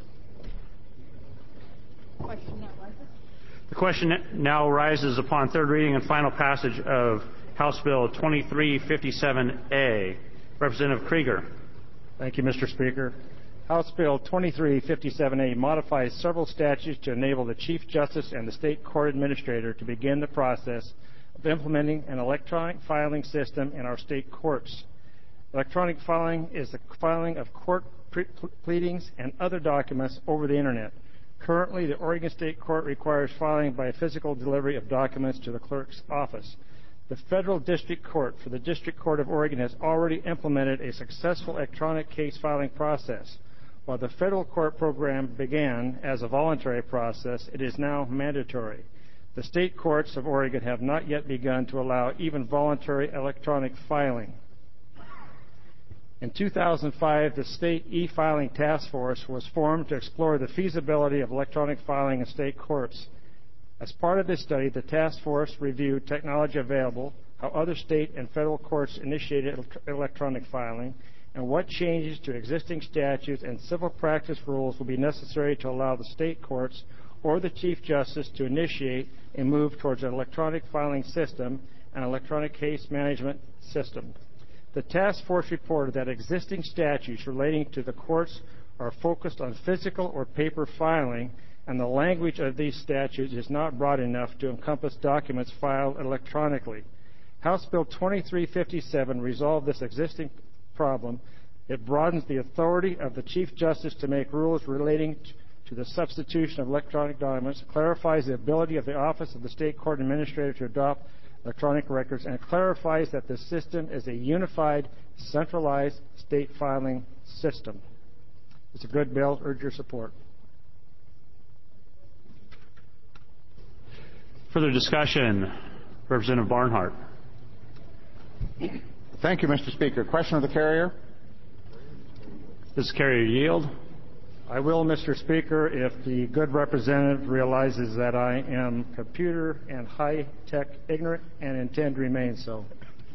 Question not rises. The question now arises upon third reading and final passage of House Bill twenty-three fifty-seven A. Representative Krieger. Thank you, Mister Speaker. House Bill twenty-three fifty-seven A modifies several statutes to enable the Chief Justice and the State Court Administrator to begin the process of implementing an electronic filing system in our state courts. Electronic filing is the filing of court pleadings and other documents over the Internet. Currently, the Oregon State Court requires filing by physical delivery of documents to the clerk's office. The Federal District Court for the District Court of Oregon has already implemented a successful electronic case filing process. While the federal court program began as a voluntary process, it is now mandatory. The state courts of Oregon have not yet begun to allow even voluntary electronic filing. In two thousand five, the State E-Filing Task Force was formed to explore the feasibility of electronic filing in state courts. As part of this study, the task force reviewed technology available, how other state and federal courts initiated electronic filing, and what changes to existing statutes and civil practice rules will be necessary to allow the state courts or the Chief Justice to initiate a move towards an electronic filing system and electronic case management system. The task force reported that existing statutes relating to the courts are focused on physical or paper filing, and the language of these statutes is not broad enough to encompass documents filed electronically. House Bill twenty-three fifty-seven resolved this existing problem. It broadens the authority of the Chief Justice to make rules relating to the substitution of electronic documents, clarifies the ability of the Office of the State Court Administrator to adopt electronic records, and clarifies that the system is a unified, centralized state filing system. It's a good bill. Urge your support. Further discussion. Representative Barnhart. Thank you, Mister Speaker. Question of the carrier. Does the carrier yield? I will, Mister Speaker, if the good representative realizes that I am computer and high-tech ignorant and intend to remain so.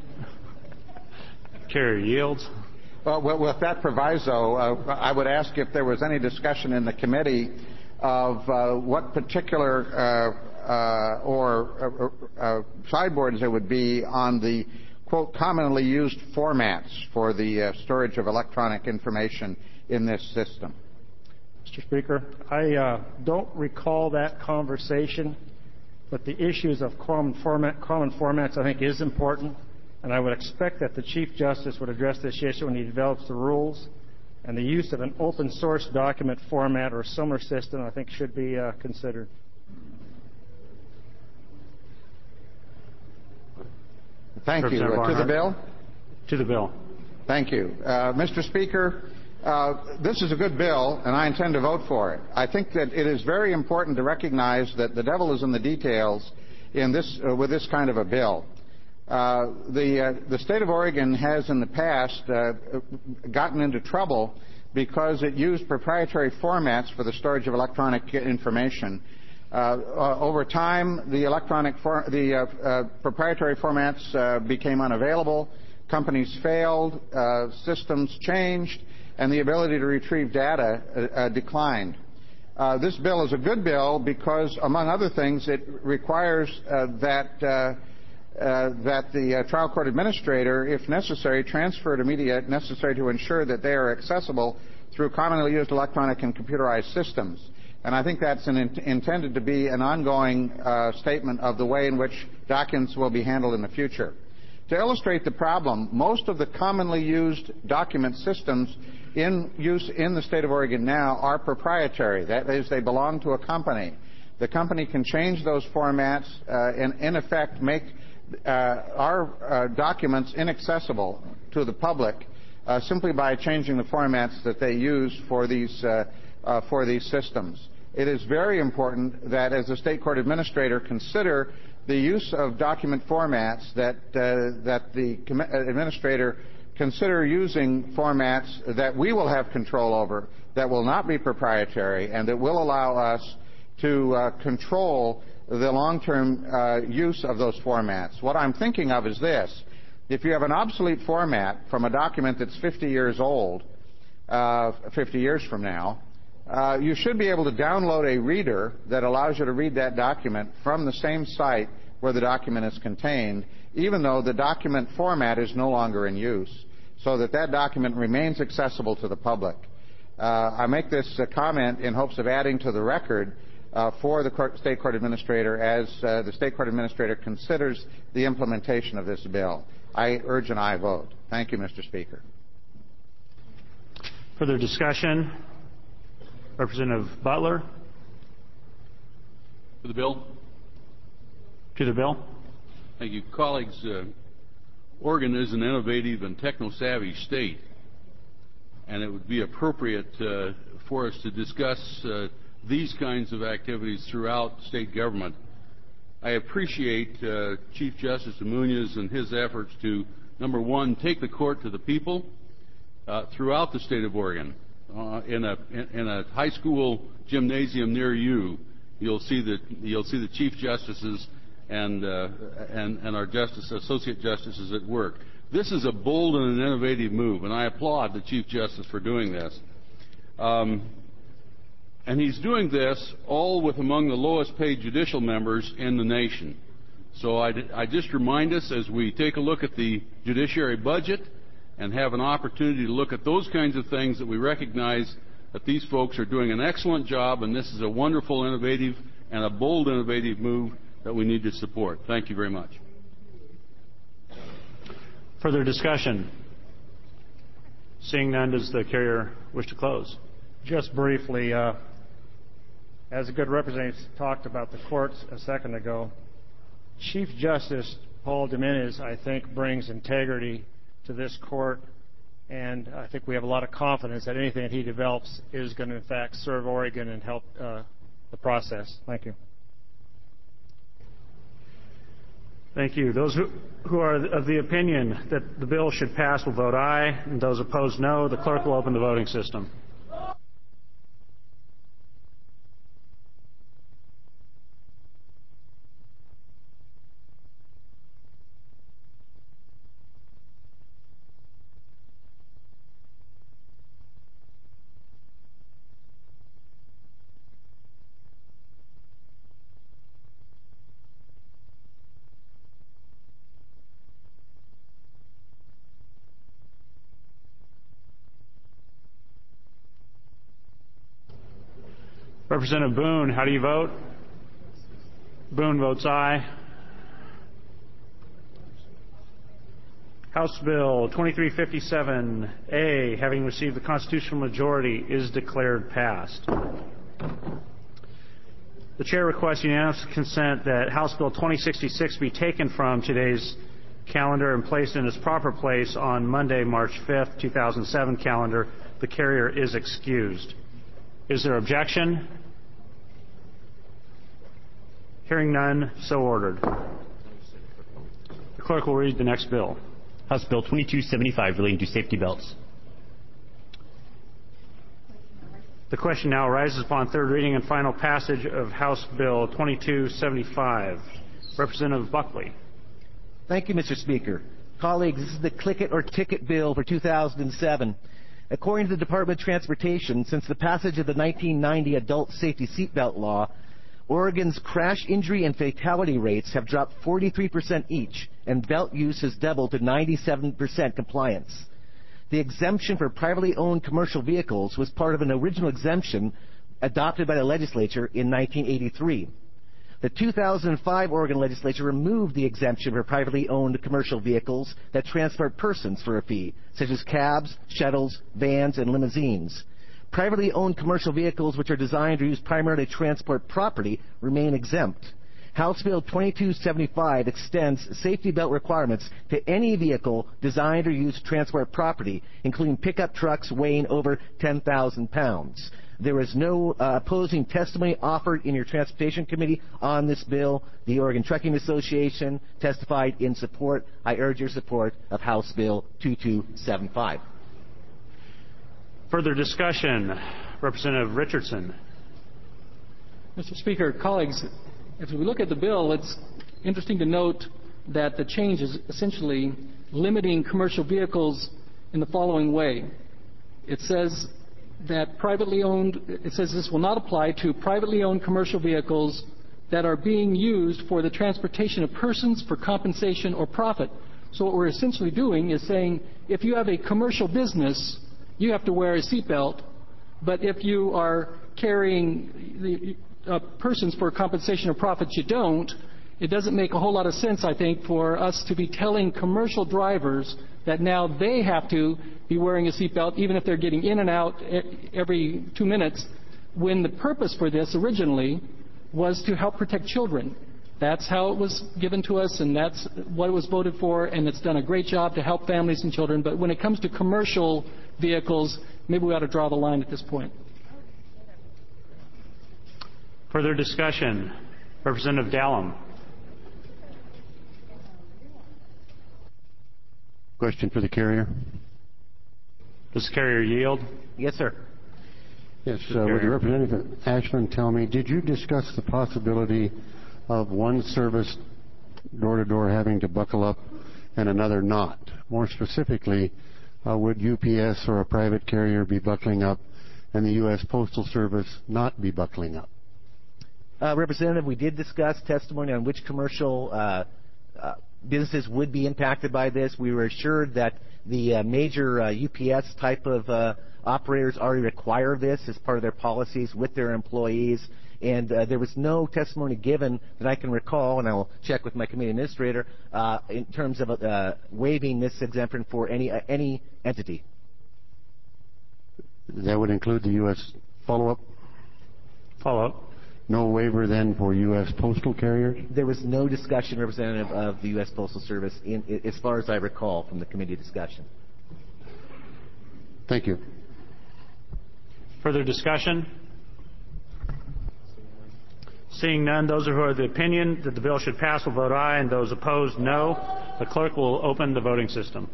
Carrier yields. Well, with that proviso, uh, I would ask if there was any discussion in the committee of uh, what particular uh, uh, or uh, uh, sideboards there would be on the, quote, commonly used formats for the uh, storage of electronic information in this system. Mister Speaker, I uh, don't recall that conversation, but the issues of common, format, common formats I think is important, and I would expect that the Chief Justice would address this issue when he develops the rules, and the use of an open source document format or similar system I think should be uh, considered. Thank you. Uh, to the bill? To the bill. Thank you. Uh, Mister Speaker, uh, this is a good bill, and I intend to vote for it. I think that it is very important to recognize that the devil is in the details in this, uh, with this kind of a bill. Uh, the, uh, the state of Oregon has in the past uh, gotten into trouble because it used proprietary formats for the storage of electronic information. Uh, uh, over time, the electronic for, the uh, uh, proprietary formats uh, became unavailable, companies failed, uh, systems changed, and the ability to retrieve data uh, uh, declined. Uh, this bill is a good bill because, among other things, it requires uh, that uh, Uh, that the uh, trial court administrator, if necessary, transfer to media necessary to ensure that they are accessible through commonly used electronic and computerized systems. And I think that's an in intended to be an ongoing uh, statement of the way in which documents will be handled in the future. To illustrate the problem, most of the commonly used document systems in use in the state of Oregon now are proprietary. That is, they belong to a company. The company can change those formats uh, and, in effect, make Uh, our uh, documents inaccessible to the public uh, simply by changing the formats that they use for these uh, uh, for these systems. It is very important that, as the state court administrator, consider the use of document formats that uh, that the administrator consider using formats that we will have control over, that will not be proprietary, and that will allow us to uh, control the long-term uh, use of those formats. What I'm thinking of is this. If you have an obsolete format from a document that's fifty years old, uh, fifty years from now, uh, you should be able to download a reader that allows you to read that document from the same site where the document is contained, even though the document format is no longer in use, so that that document remains accessible to the public. Uh, I make this uh, comment in hopes of adding to the record Uh, for the court, state court administrator as uh, the state court administrator considers the implementation of this bill. I urge an aye vote. Thank you, Mister Speaker. Further discussion? Representative Butler. To the bill. To the bill. Thank you. Colleagues, uh, Oregon is an innovative and techno-savvy state, and it would be appropriate uh, for us to discuss uh, these kinds of activities throughout state government. I appreciate uh, Chief Justice Munoz and his efforts to, number one, take the court to the people uh, throughout the state of Oregon. Uh, in, a, in, in a high school gymnasium near you, you'll see the, you'll see the Chief Justices and, uh, and, and our justice, Associate Justices at work. This is a bold and an innovative move, and I applaud the Chief Justice for doing this. Um, And he's doing this all with among the lowest paid judicial members in the nation. So I, I just remind us, as we take a look at the judiciary budget and have an opportunity to look at those kinds of things, that we recognize that these folks are doing an excellent job, and this is a wonderful, innovative, and a bold, innovative move that we need to support. Thank you very much. Further discussion? Seeing none, does the carrier wish to close? Just briefly, uh, as a good representative talked about the courts a second ago, Chief Justice Paul Dominguez, I think, brings integrity to this court, and I think we have a lot of confidence that anything that he develops is going to, in fact, serve Oregon and help uh, the process. Thank you. Thank you. Those who, who are of the opinion that the bill should pass will vote aye, and those opposed no. The clerk will open the voting system. Representative Boone, how do you vote? Boone votes aye. House Bill twenty-three fifty-seven A, having received the constitutional majority, is declared passed. The chair requests unanimous consent that House Bill twenty sixty-six be taken from today's calendar and placed in its proper place on Monday, March fifth, two thousand seven calendar. The carrier is excused. Is there objection? Hearing none, so ordered. The clerk will read the next bill. House Bill twenty-two seventy-five relating to safety belts. The question now arises upon third reading and final passage of House Bill twenty-two seventy-five. Representative Buckley. Thank you, Mister Speaker. Colleagues, this is the Click It or Ticket bill for two thousand seven. According to the Department of Transportation, since the passage of the nineteen ninety Adult Safety Seatbelt Law, Oregon's crash injury and fatality rates have dropped forty-three percent each, and belt use has doubled to ninety-seven percent compliance. The exemption for privately owned commercial vehicles was part of an original exemption adopted by the legislature in nineteen eighty-three. The two thousand five Oregon legislature removed the exemption for privately owned commercial vehicles that transport persons for a fee, such as cabs, shuttles, vans, and limousines. Privately owned commercial vehicles which are designed or used primarily to transport property remain exempt. House Bill twenty-two seventy-five extends safety belt requirements to any vehicle designed or used to transport property, including pickup trucks weighing over ten thousand pounds. There is no uh, opposing testimony offered in your Transportation Committee on this bill. The Oregon Trucking Association testified in support. I urge your support of House Bill twenty-two seventy-five. Further discussion. Representative Richardson. Mister Speaker, colleagues, as we look at the bill, it's interesting to note that the change is essentially limiting commercial vehicles in the following way. It says that privately owned, it says this will not apply to privately owned commercial vehicles that are being used for the transportation of persons for compensation or profit. So what we're essentially doing is saying if you have a commercial business, you have to wear a seatbelt, but if you are carrying the uh, persons for compensation or profit, you don't. It doesn't make a whole lot of sense, I think, for us to be telling commercial drivers that now they have to be wearing a seatbelt even if they're getting in and out every two minutes, when the purpose for this originally was to help protect children. That's how it was given to us, and that's what it was voted for, and it's done a great job to help families and children. But when it comes to commercial vehicles, maybe we ought to draw the line at this point. Further discussion. Representative Dallum. Question for the carrier. Does the carrier yield? Yes, sir. Yes, uh, would Representative Ashland tell me, did you discuss the possibility of one service door-to-door having to buckle up and another not? More specifically, uh, would U P S or a private carrier be buckling up and the U S Postal Service not be buckling up? Uh, Representative, we did discuss testimony on which commercial uh, uh, businesses would be impacted by this. We were assured that the uh, major uh, U P S type of uh, operators already require this as part of their policies with their employees. And uh, there was no testimony given that I can recall, and I will check with my committee administrator, uh, in terms of uh, waiving this exemption for any uh, any entity. That would include the U S follow-up? Follow-up. No waiver then for U S postal carriers? There was no discussion, Representative, of the U S Postal Service, in, as far as I recall from the committee discussion. Thank you. Further discussion? Seeing none, those who are of the opinion that the bill should pass will vote aye, and those opposed, no. The clerk will open the voting system.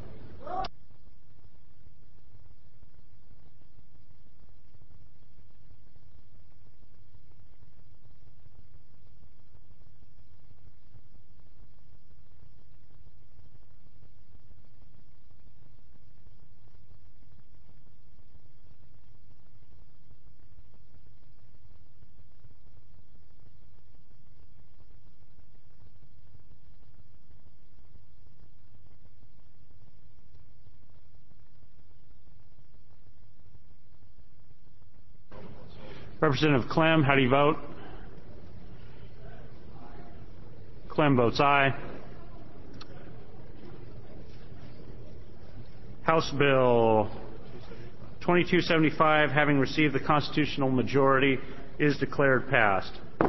Representative Clem, how do you vote? Clem votes aye. House Bill twenty-two seventy-five, having received the constitutional majority, is declared passed.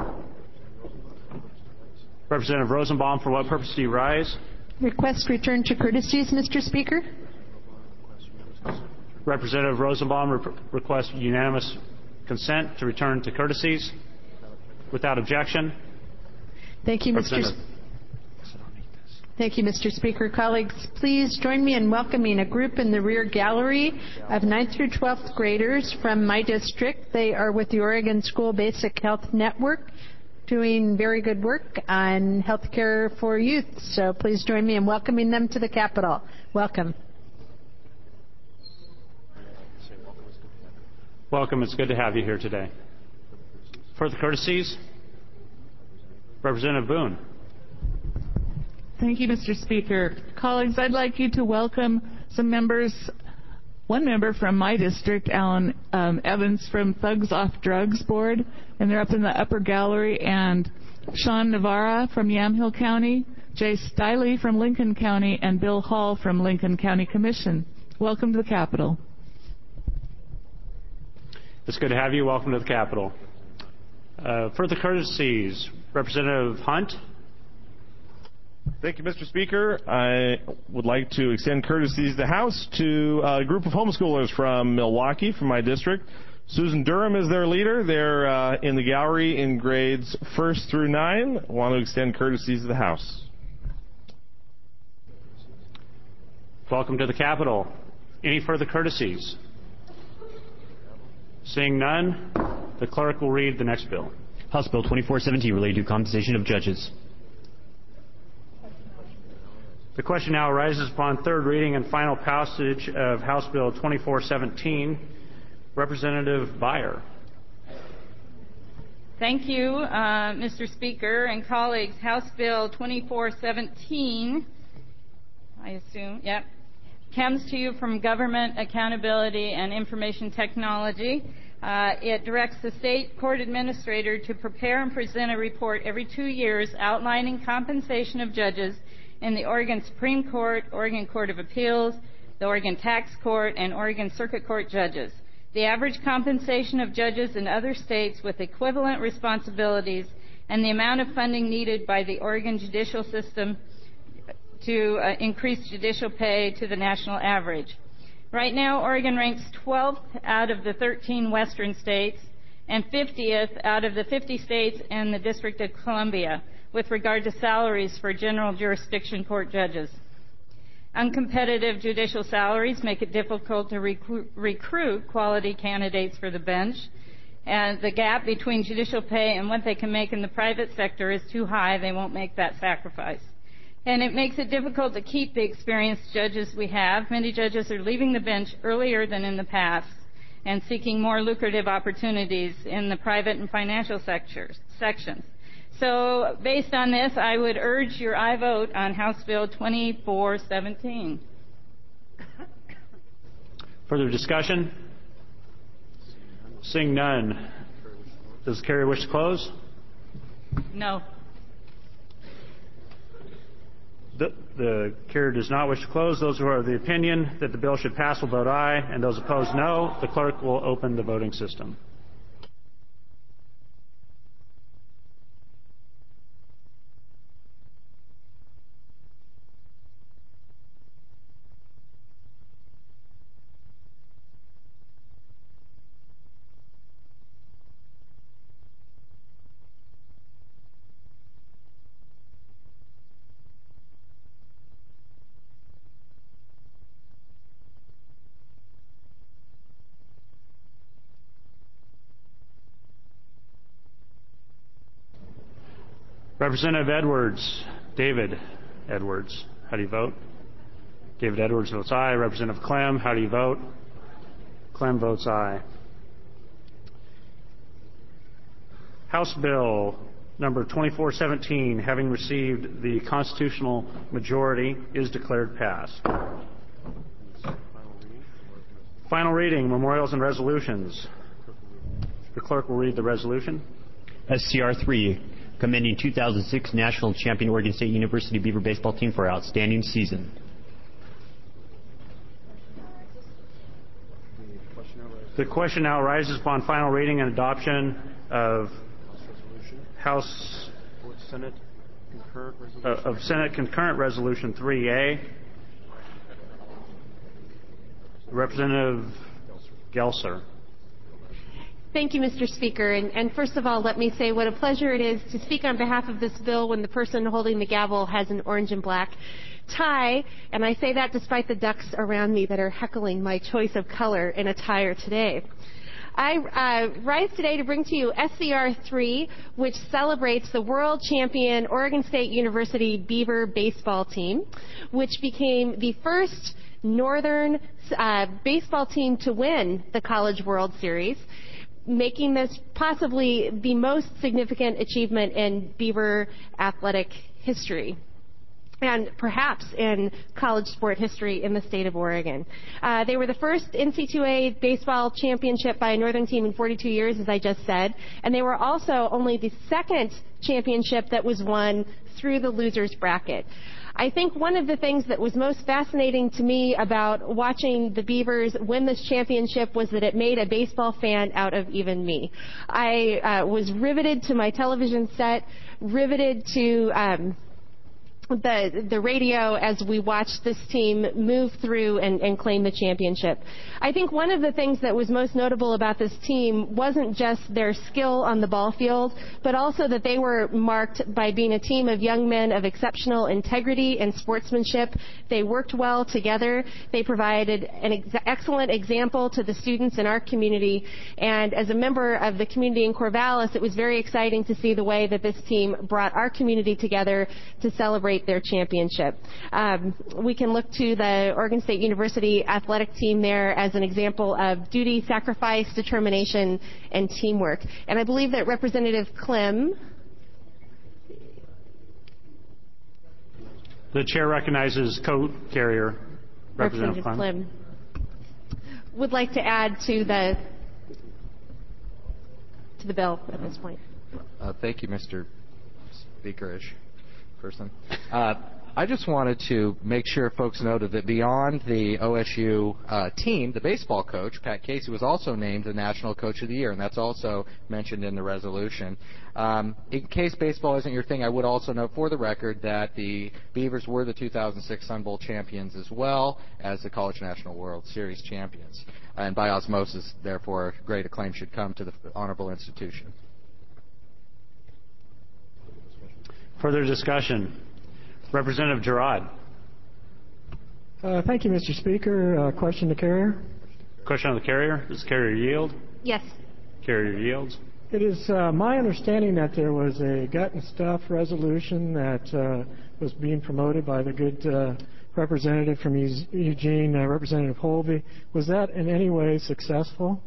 Representative Rosenbaum, for what purpose do you rise? Request return to courtesies, Mister Speaker. Representative Rosenbaum re- requests unanimous consent to return to courtesies. Without objection. Thank you, Mister S- Thank you, Mister Speaker. Colleagues, please join me in welcoming a group in the rear gallery of ninth through twelfth graders from my district. They are with the Oregon School Basic Health Network, doing very good work on health care for youth. So please join me in welcoming them to the Capitol. Welcome. Welcome. It's good to have you here today. Further courtesies? Representative Boone. Thank you, Mister Speaker. Colleagues, I'd like you to welcome some members, one member from my district, Alan um, Evans from Thugs Off Drugs Board, and they're up in the upper gallery, and Sean Navarra from Yamhill County, Jay Stiley from Lincoln County, and Bill Hall from Lincoln County Commission. Welcome to the Capitol. It's good to have you. Welcome to the Capitol. Uh, further courtesies, Representative Hunt. Thank you, Mister Speaker. I would like to extend courtesies to the House to a group of homeschoolers from Milwaukee, from my district. Susan Durham is their leader. They're uh, in the gallery in grades first through nine. I want to extend courtesies to the House. Welcome to the Capitol. Any further courtesies? Seeing none, the clerk will read the next bill. House Bill twenty-four seventeen, related to compensation of judges. The question now arises upon third reading and final passage of House Bill twenty-four seventeen. Representative Byer. Thank you, uh, Mister Speaker and colleagues. House Bill twenty-four seventeen, I assume, yep, comes to you from Government Accountability and Information Technology. Uh, it directs the state court administrator to prepare and present a report every two years outlining compensation of judges in the Oregon Supreme Court, Oregon Court of Appeals, the Oregon Tax Court, and Oregon Circuit Court judges. The average compensation of judges in other states with equivalent responsibilities and the amount of funding needed by the Oregon judicial system to uh, increase judicial pay to the national average. Right now, Oregon ranks twelfth out of the thirteen western states and fiftieth out of the fifty states and the District of Columbia with regard to salaries for general jurisdiction court judges. Uncompetitive judicial salaries make it difficult to recruit, recruit quality candidates for the bench, and the gap between judicial pay and what they can make in the private sector is too high. They won't make that sacrifice. And it makes it difficult to keep the experienced judges we have. Many judges are leaving the bench earlier than in the past and seeking more lucrative opportunities in the private and financial sectors, sections. So based on this, I would urge your aye vote on House Bill twenty-four seventeen. Further discussion? Seeing none, does the carrier wish to close? No. The, the carrier does not wish to close. Those who are of the opinion that the bill should pass will vote aye, and those opposed no. The clerk will open the voting system. Representative Edwards, David Edwards, how do you vote? David Edwards votes aye. Representative Clem, how do you vote? Clem votes aye. House Bill number twenty-four seventeen, having received the constitutional majority, is declared passed. Final reading, memorials and resolutions. The clerk will read the resolution. S C R three, commending two thousand six national champion Oregon State University Beaver baseball team for outstanding season. The question now arises upon final reading and adoption of House Senate concurrent resolution. Uh, of Senate Concurrent Resolution three A. Representative Gelser. Thank you, Mister Speaker. And, and first of all, let me say what a pleasure it is to speak on behalf of this bill when the person holding the gavel has an orange and black tie. And I say that despite the ducks around me that are heckling my choice of color in attire today. I uh, rise today to bring to you S C R three, which celebrates the world champion Oregon State University Beaver baseball team, which became the first Northern uh, baseball team to win the College World Series, making this possibly the most significant achievement in Beaver athletic history, and perhaps in college sport history in the state of Oregon. Uh, they were the first N C double A baseball championship by a Northern team in forty-two years, as I just said, and they were also only the second championship that was won through the losers bracket. I think one of the things that was most fascinating to me about watching the Beavers win this championship was that it made a baseball fan out of even me. I uh, was riveted to my television set, riveted to um, the the radio as we watched this team move through and, and claim the championship. I think one of the things that was most notable about this team wasn't just their skill on the ball field, but also that they were marked by being a team of young men of exceptional integrity and sportsmanship. They worked well together. They provided an ex- excellent example to the students in our community. And as a member of the community in Corvallis, it was very exciting to see the way that this team brought our community together to celebrate their championship. Um, we can look to the Oregon State University athletic team there as an example of duty, sacrifice, determination, and teamwork. And I believe that Representative Clem. The chair recognizes co-carrier Representative, Representative Clem. Clem would like to add to the to the bill at this point. Uh, thank you, Mister Speaker-ish person. Uh, I just wanted to make sure folks noted that beyond the O S U uh, team, the baseball coach, Pat Casey, was also named the National Coach of the Year, and that's also mentioned in the resolution. Um, in case baseball isn't your thing, I would also note for the record that the Beavers were the two thousand six Sun Bowl champions as well as the College National World Series champions. And by osmosis, therefore, great acclaim should come to the honorable institution. Further discussion. Representative Girard. Uh, thank you, Mister Speaker. Uh, question to carrier. Question on the carrier. Does the carrier yield? Yes. Carrier yields. It is uh, my understanding that there was a gut and stuff resolution that uh, was being promoted by the good uh, representative from Eugene, uh, Representative Holvey. Was that in any way successful?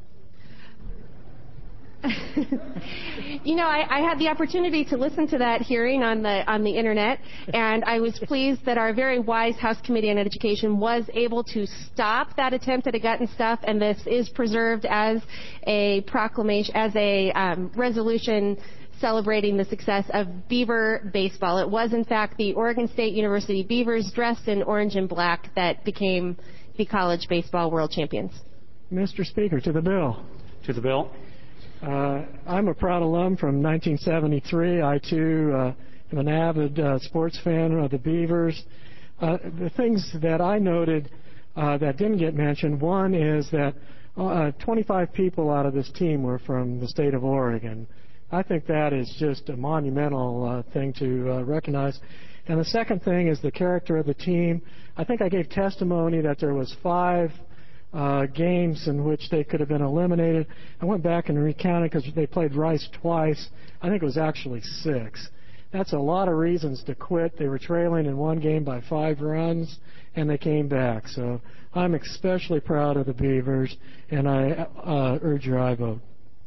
You know, I, I had the opportunity to listen to that hearing on the on the internet, and I was pleased that our very wise House Committee on Education was able to stop that attempt at a gut and stuff, and this is preserved as a proclamation, as a um, resolution celebrating the success of Beaver baseball. It was, in fact, the Oregon State University Beavers dressed in orange and black that became the college baseball world champions. Mister Speaker, to the bill. To the bill. Uh, I'm a proud alum from nineteen seventy-three. I, too, uh, am an avid uh, sports fan of the Beavers. Uh, the things that I noted uh, that didn't get mentioned, one is that uh, twenty-five people out of this team were from the state of Oregon. I think that is just a monumental uh, thing to uh, recognize. And the second thing is the character of the team. I think I gave testimony that there was five Uh, games in which they could have been eliminated. I went back and recounted because they played Rice twice. I think it was actually six. That's a lot of reasons to quit. They were trailing in one game by five runs, and they came back. So I'm especially proud of the Beavers, and I uh, urge your aye vote.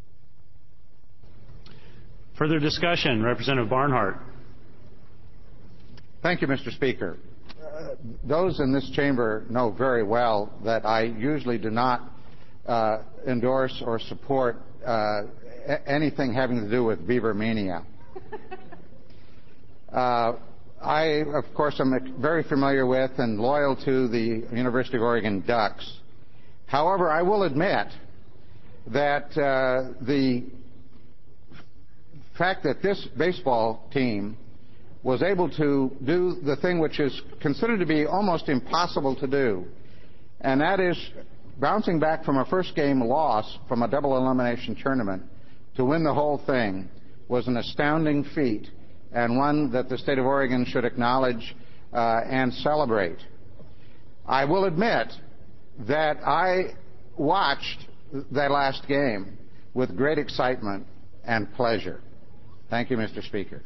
Further discussion. Representative Barnhart. Thank you, Mister Speaker. Uh, those in this chamber know very well that I usually do not uh, endorse or support uh, a- anything having to do with Beaver Mania. Uh, I, of course, am very familiar with and loyal to the University of Oregon Ducks. However, I will admit that uh, the fact that this baseball team was able to do the thing which is considered to be almost impossible to do, and that is bouncing back from a first game loss from a double elimination tournament to win the whole thing, was an astounding feat, and one that the state of Oregon should acknowledge uh, and celebrate. I will admit that I watched that last game with great excitement and pleasure. Thank you, Mister Speaker.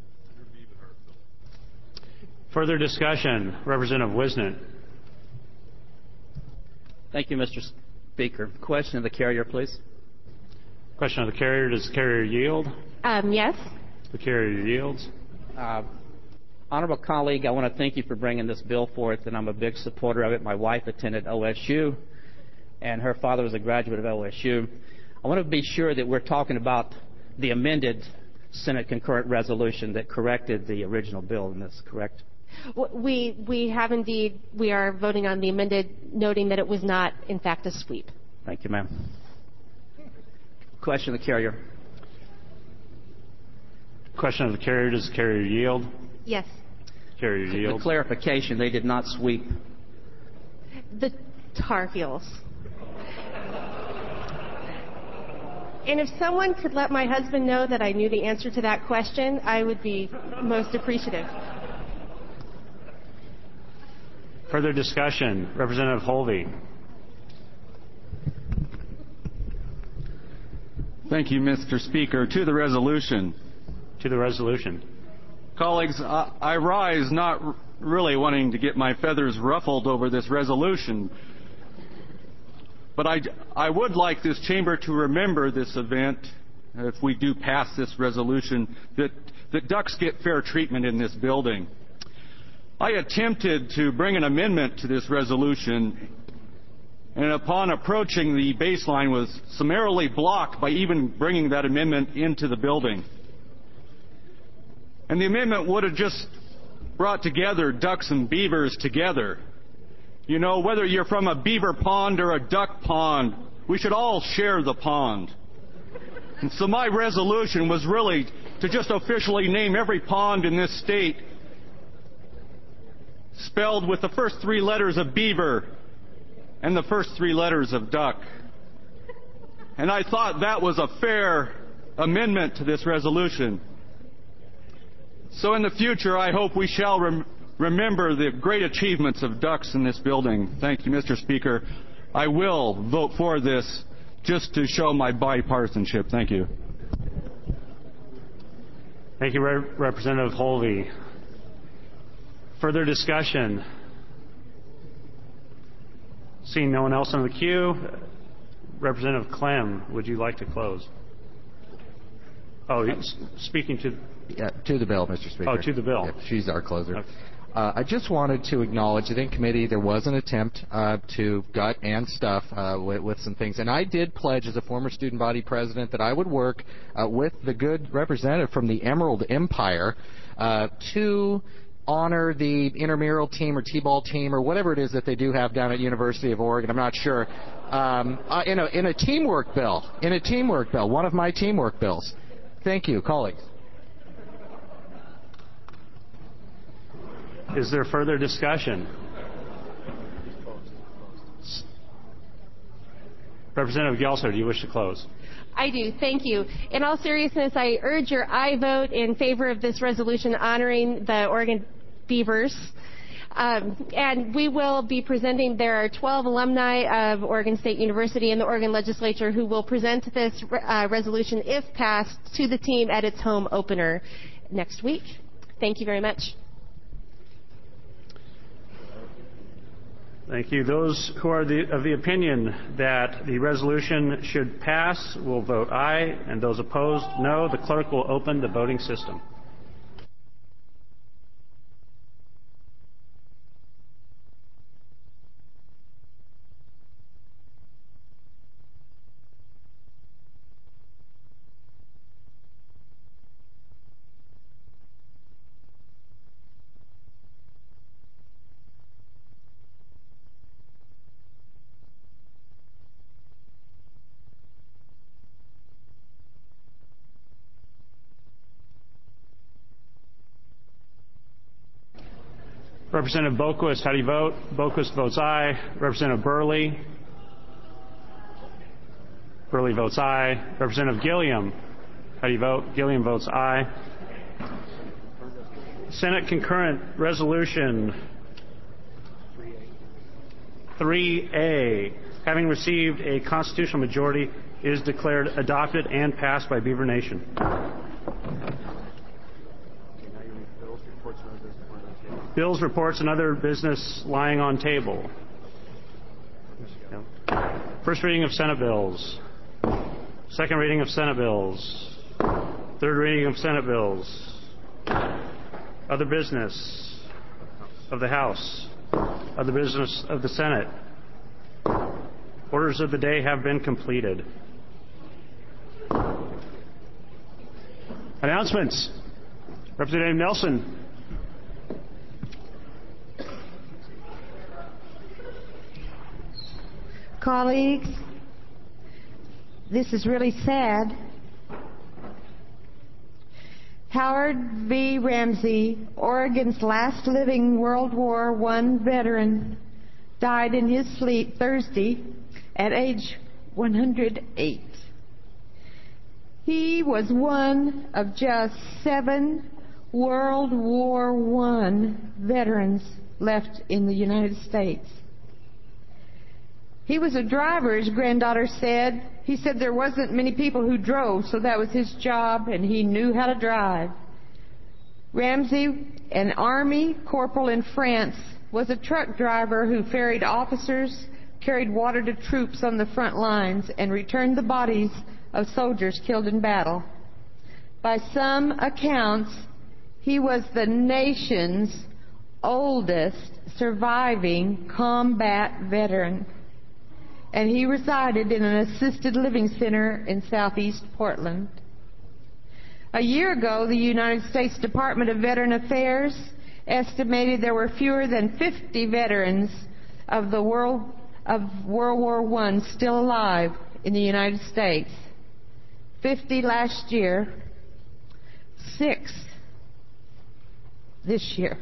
Further discussion. Representative Wisnant. Thank you, Mister Speaker. Question of the carrier, please. Question of the carrier. Does the carrier yield? Um, yes. The carrier yields. Uh, honorable colleague, I want to thank you for bringing this bill forth, and I'm a big supporter of it. My wife attended O S U, and her father was a graduate of O S U. I want to be sure that we're talking about the amended Senate concurrent resolution that corrected the original bill, and that's correct? We, we have indeed, we are voting on the amended, noting that it was not, in fact, a sweep. Thank you, ma'am. Question of the carrier. Question of the carrier. Does the carrier yield? Yes. Carrier yield. The clarification, they did not sweep. The Tar Heels. And if someone could let my husband know that I knew the answer to that question, I would be most appreciative. Further discussion. Representative Holvey. Thank you, Mister Speaker. To the resolution. To the resolution. Colleagues, I, I rise not r- really wanting to get my feathers ruffled over this resolution, but I, I would like this chamber to remember this event, if we do pass this resolution, that, that ducks get fair treatment in this building. I attempted to bring an amendment to this resolution, and upon approaching the baseline was summarily blocked by even bringing that amendment into the building. And the amendment would have just brought together ducks and beavers together. You know, whether you're from a beaver pond or a duck pond, we should all share the pond. And so my resolution was really to just officially name every pond in this state spelled with the first three letters of beaver and the first three letters of duck. And I thought that was a fair amendment to this resolution. So in the future, I hope we shall rem- remember the great achievements of ducks in this building. Thank you, Mister Speaker. I will vote for this just to show my bipartisanship. Thank you. Thank you, Re- Representative Holvey. Further discussion. Seeing no one else on the queue, Representative Clem, would you like to close? Oh, speaking to... Yeah, to the bill, Mister Speaker. Oh, to the bill. Yeah, she's our closer. Okay. Uh, I just wanted to acknowledge that in committee there was an attempt uh, to gut and stuff uh, with, with some things. And I did pledge as a former student body president that I would work uh, with the good representative from the Emerald Empire uh, to honor the intramural team or T-ball team or whatever it is that they do have down at University of Oregon. I'm not sure. Um, uh, in, a, in a teamwork bill. In a teamwork bill. One of my teamwork bills. Thank you, colleagues. Is there further discussion? Representative Gelser, do you wish to close? I do. Thank you. In all seriousness, I urge your aye vote in favor of this resolution honoring the Oregon Beavers. Um, and we will be presenting, there are twelve alumni of Oregon State University in the Oregon Legislature who will present this uh, resolution, if passed, to the team at its home opener next week. Thank you very much. Thank you. Those who are the, of the opinion that the resolution should pass will vote aye, and those opposed, no. The clerk will open the voting system. Representative Boquist, how do you vote? Boquist votes aye. Representative Burley? Burley votes aye. Representative Gilliam, how do you vote? Gilliam votes aye. Senate Concurrent Resolution three A, having received a constitutional majority, is declared adopted and passed by Beaver Nation. Bills, reports, and other business lying on table. First reading of Senate bills. Second reading of Senate bills. Third reading of Senate bills. Other business of the House. Other business of the Senate. Orders of the day have been completed. Announcements. Representative Nelson. Colleagues, this is really sad. Howard V. Ramsey, Oregon's last living World War One veteran, died in his sleep Thursday at age one hundred eight. He was one of just seven World War One veterans left in the United States. He was a driver, his granddaughter said. He said there wasn't many people who drove, so that was his job, and he knew how to drive. Ramsey, an Army corporal in France, was a truck driver who ferried officers, carried water to troops on the front lines, and returned the bodies of soldiers killed in battle. By some accounts, he was the nation's oldest surviving combat veteran, and he resided in an assisted living center in southeast Portland. A year ago, the United States Department of Veteran Affairs estimated there were fewer than fifty veterans of the world of World War One still alive in the United States. Fifty last year, six this year.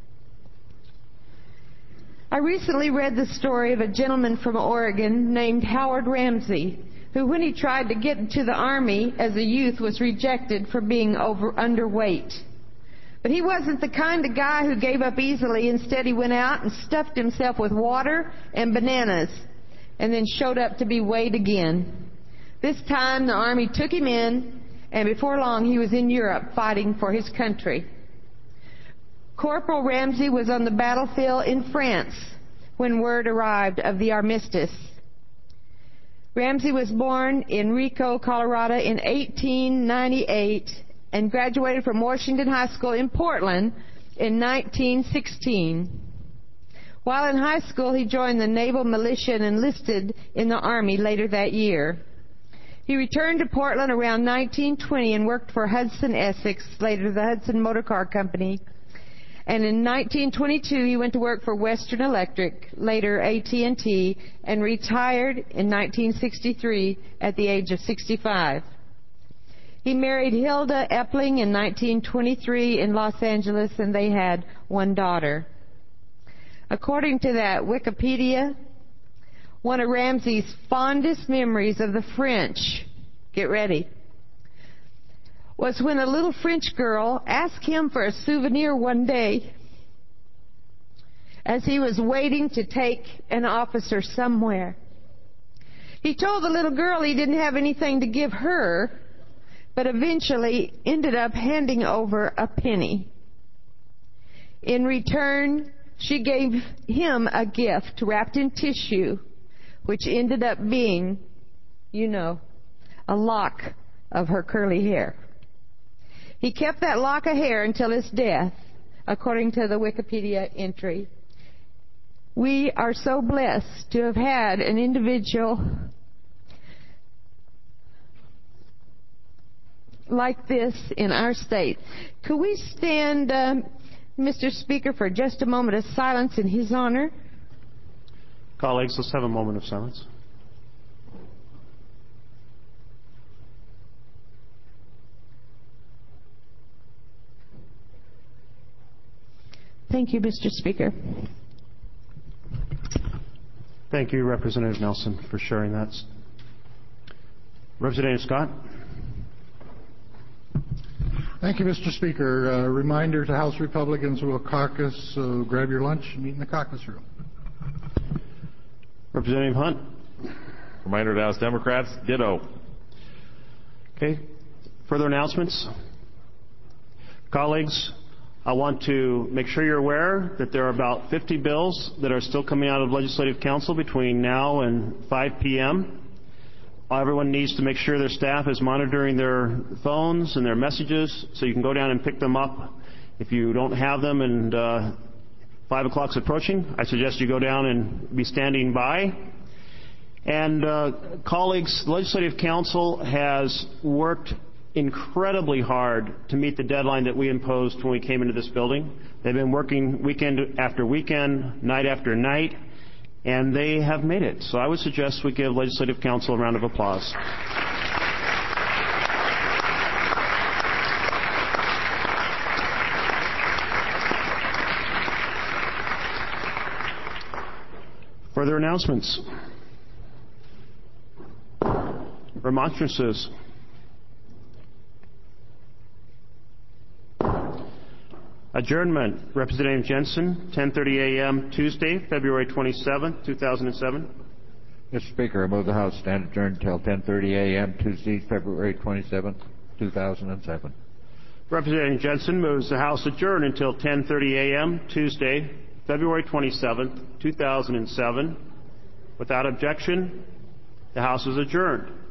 I recently read the story of a gentleman from Oregon named Howard Ramsey, who, when he tried to get into the Army as a youth, was rejected for being over underweight. But he wasn't the kind of guy who gave up easily. Instead, he went out and stuffed himself with water and bananas, and then showed up to be weighed again. This time, the Army took him in, and before long, he was in Europe fighting for his country. Corporal Ramsey was on the battlefield in France when word arrived of the armistice. Ramsey was born in Rico, Colorado in eighteen ninety-eight and graduated from Washington High School in Portland in nineteen sixteen. While in high school, he joined the Naval Militia and enlisted in the Army later that year. He returned to Portland around nineteen twenty and worked for Hudson Essex, later the Hudson Motor Car Company. And in nineteen twenty-two, he went to work for Western Electric, later A T and T, and retired in nineteen sixty-three at the age of sixty-five. He married Hilda Epling in nineteen twenty-three in Los Angeles, and they had one daughter. According to that Wikipedia, one of Ramsey's fondest memories of the French, get ready, was when a little French girl asked him for a souvenir one day as he was waiting to take an officer somewhere. He told the little girl he didn't have anything to give her, but eventually ended up handing over a penny. In return, she gave him a gift wrapped in tissue, which ended up being, you know, a lock of her curly hair. He kept that lock of hair until his death, according to the Wikipedia entry. We are so blessed to have had an individual like this in our state. Could we stand, uh, Mister Speaker, for just a moment of silence in his honor? Colleagues, let's have a moment of silence. Thank you, Mister Speaker. Thank you, Representative Nelson, for sharing that. Representative Scott. Thank you, Mister Speaker. Uh, reminder to House Republicans who will caucus, so grab your lunch and meet in the caucus room. Representative Hunt. Reminder to House Democrats, ditto. Okay. Further announcements? Colleagues, I want to make sure you're aware that there are about fifty bills that are still coming out of Legislative Council between now and five p.m. Everyone needs to make sure their staff is monitoring their phones and their messages so you can go down and pick them up. If you don't have them and uh, five o'clock's approaching, I suggest you go down and be standing by. And uh, colleagues, the Legislative Council has worked incredibly hard to meet the deadline that we imposed when we came into this building. They've been working weekend after weekend, night after night, and they have made it. So I would suggest we give Legislative Council a round of applause. Further announcements? Remonstrances? Adjournment. Representative Jensen, ten thirty a.m. Tuesday, February twenty-seventh, two thousand seven. Mister Speaker, I move the House stand adjourned until ten thirty a.m. Tuesday, February twenty-seventh, two thousand seven. Representative Jensen moves the House adjourn until ten thirty a.m. Tuesday, February twenty-seventh, two thousand seven. Without objection, the House is adjourned.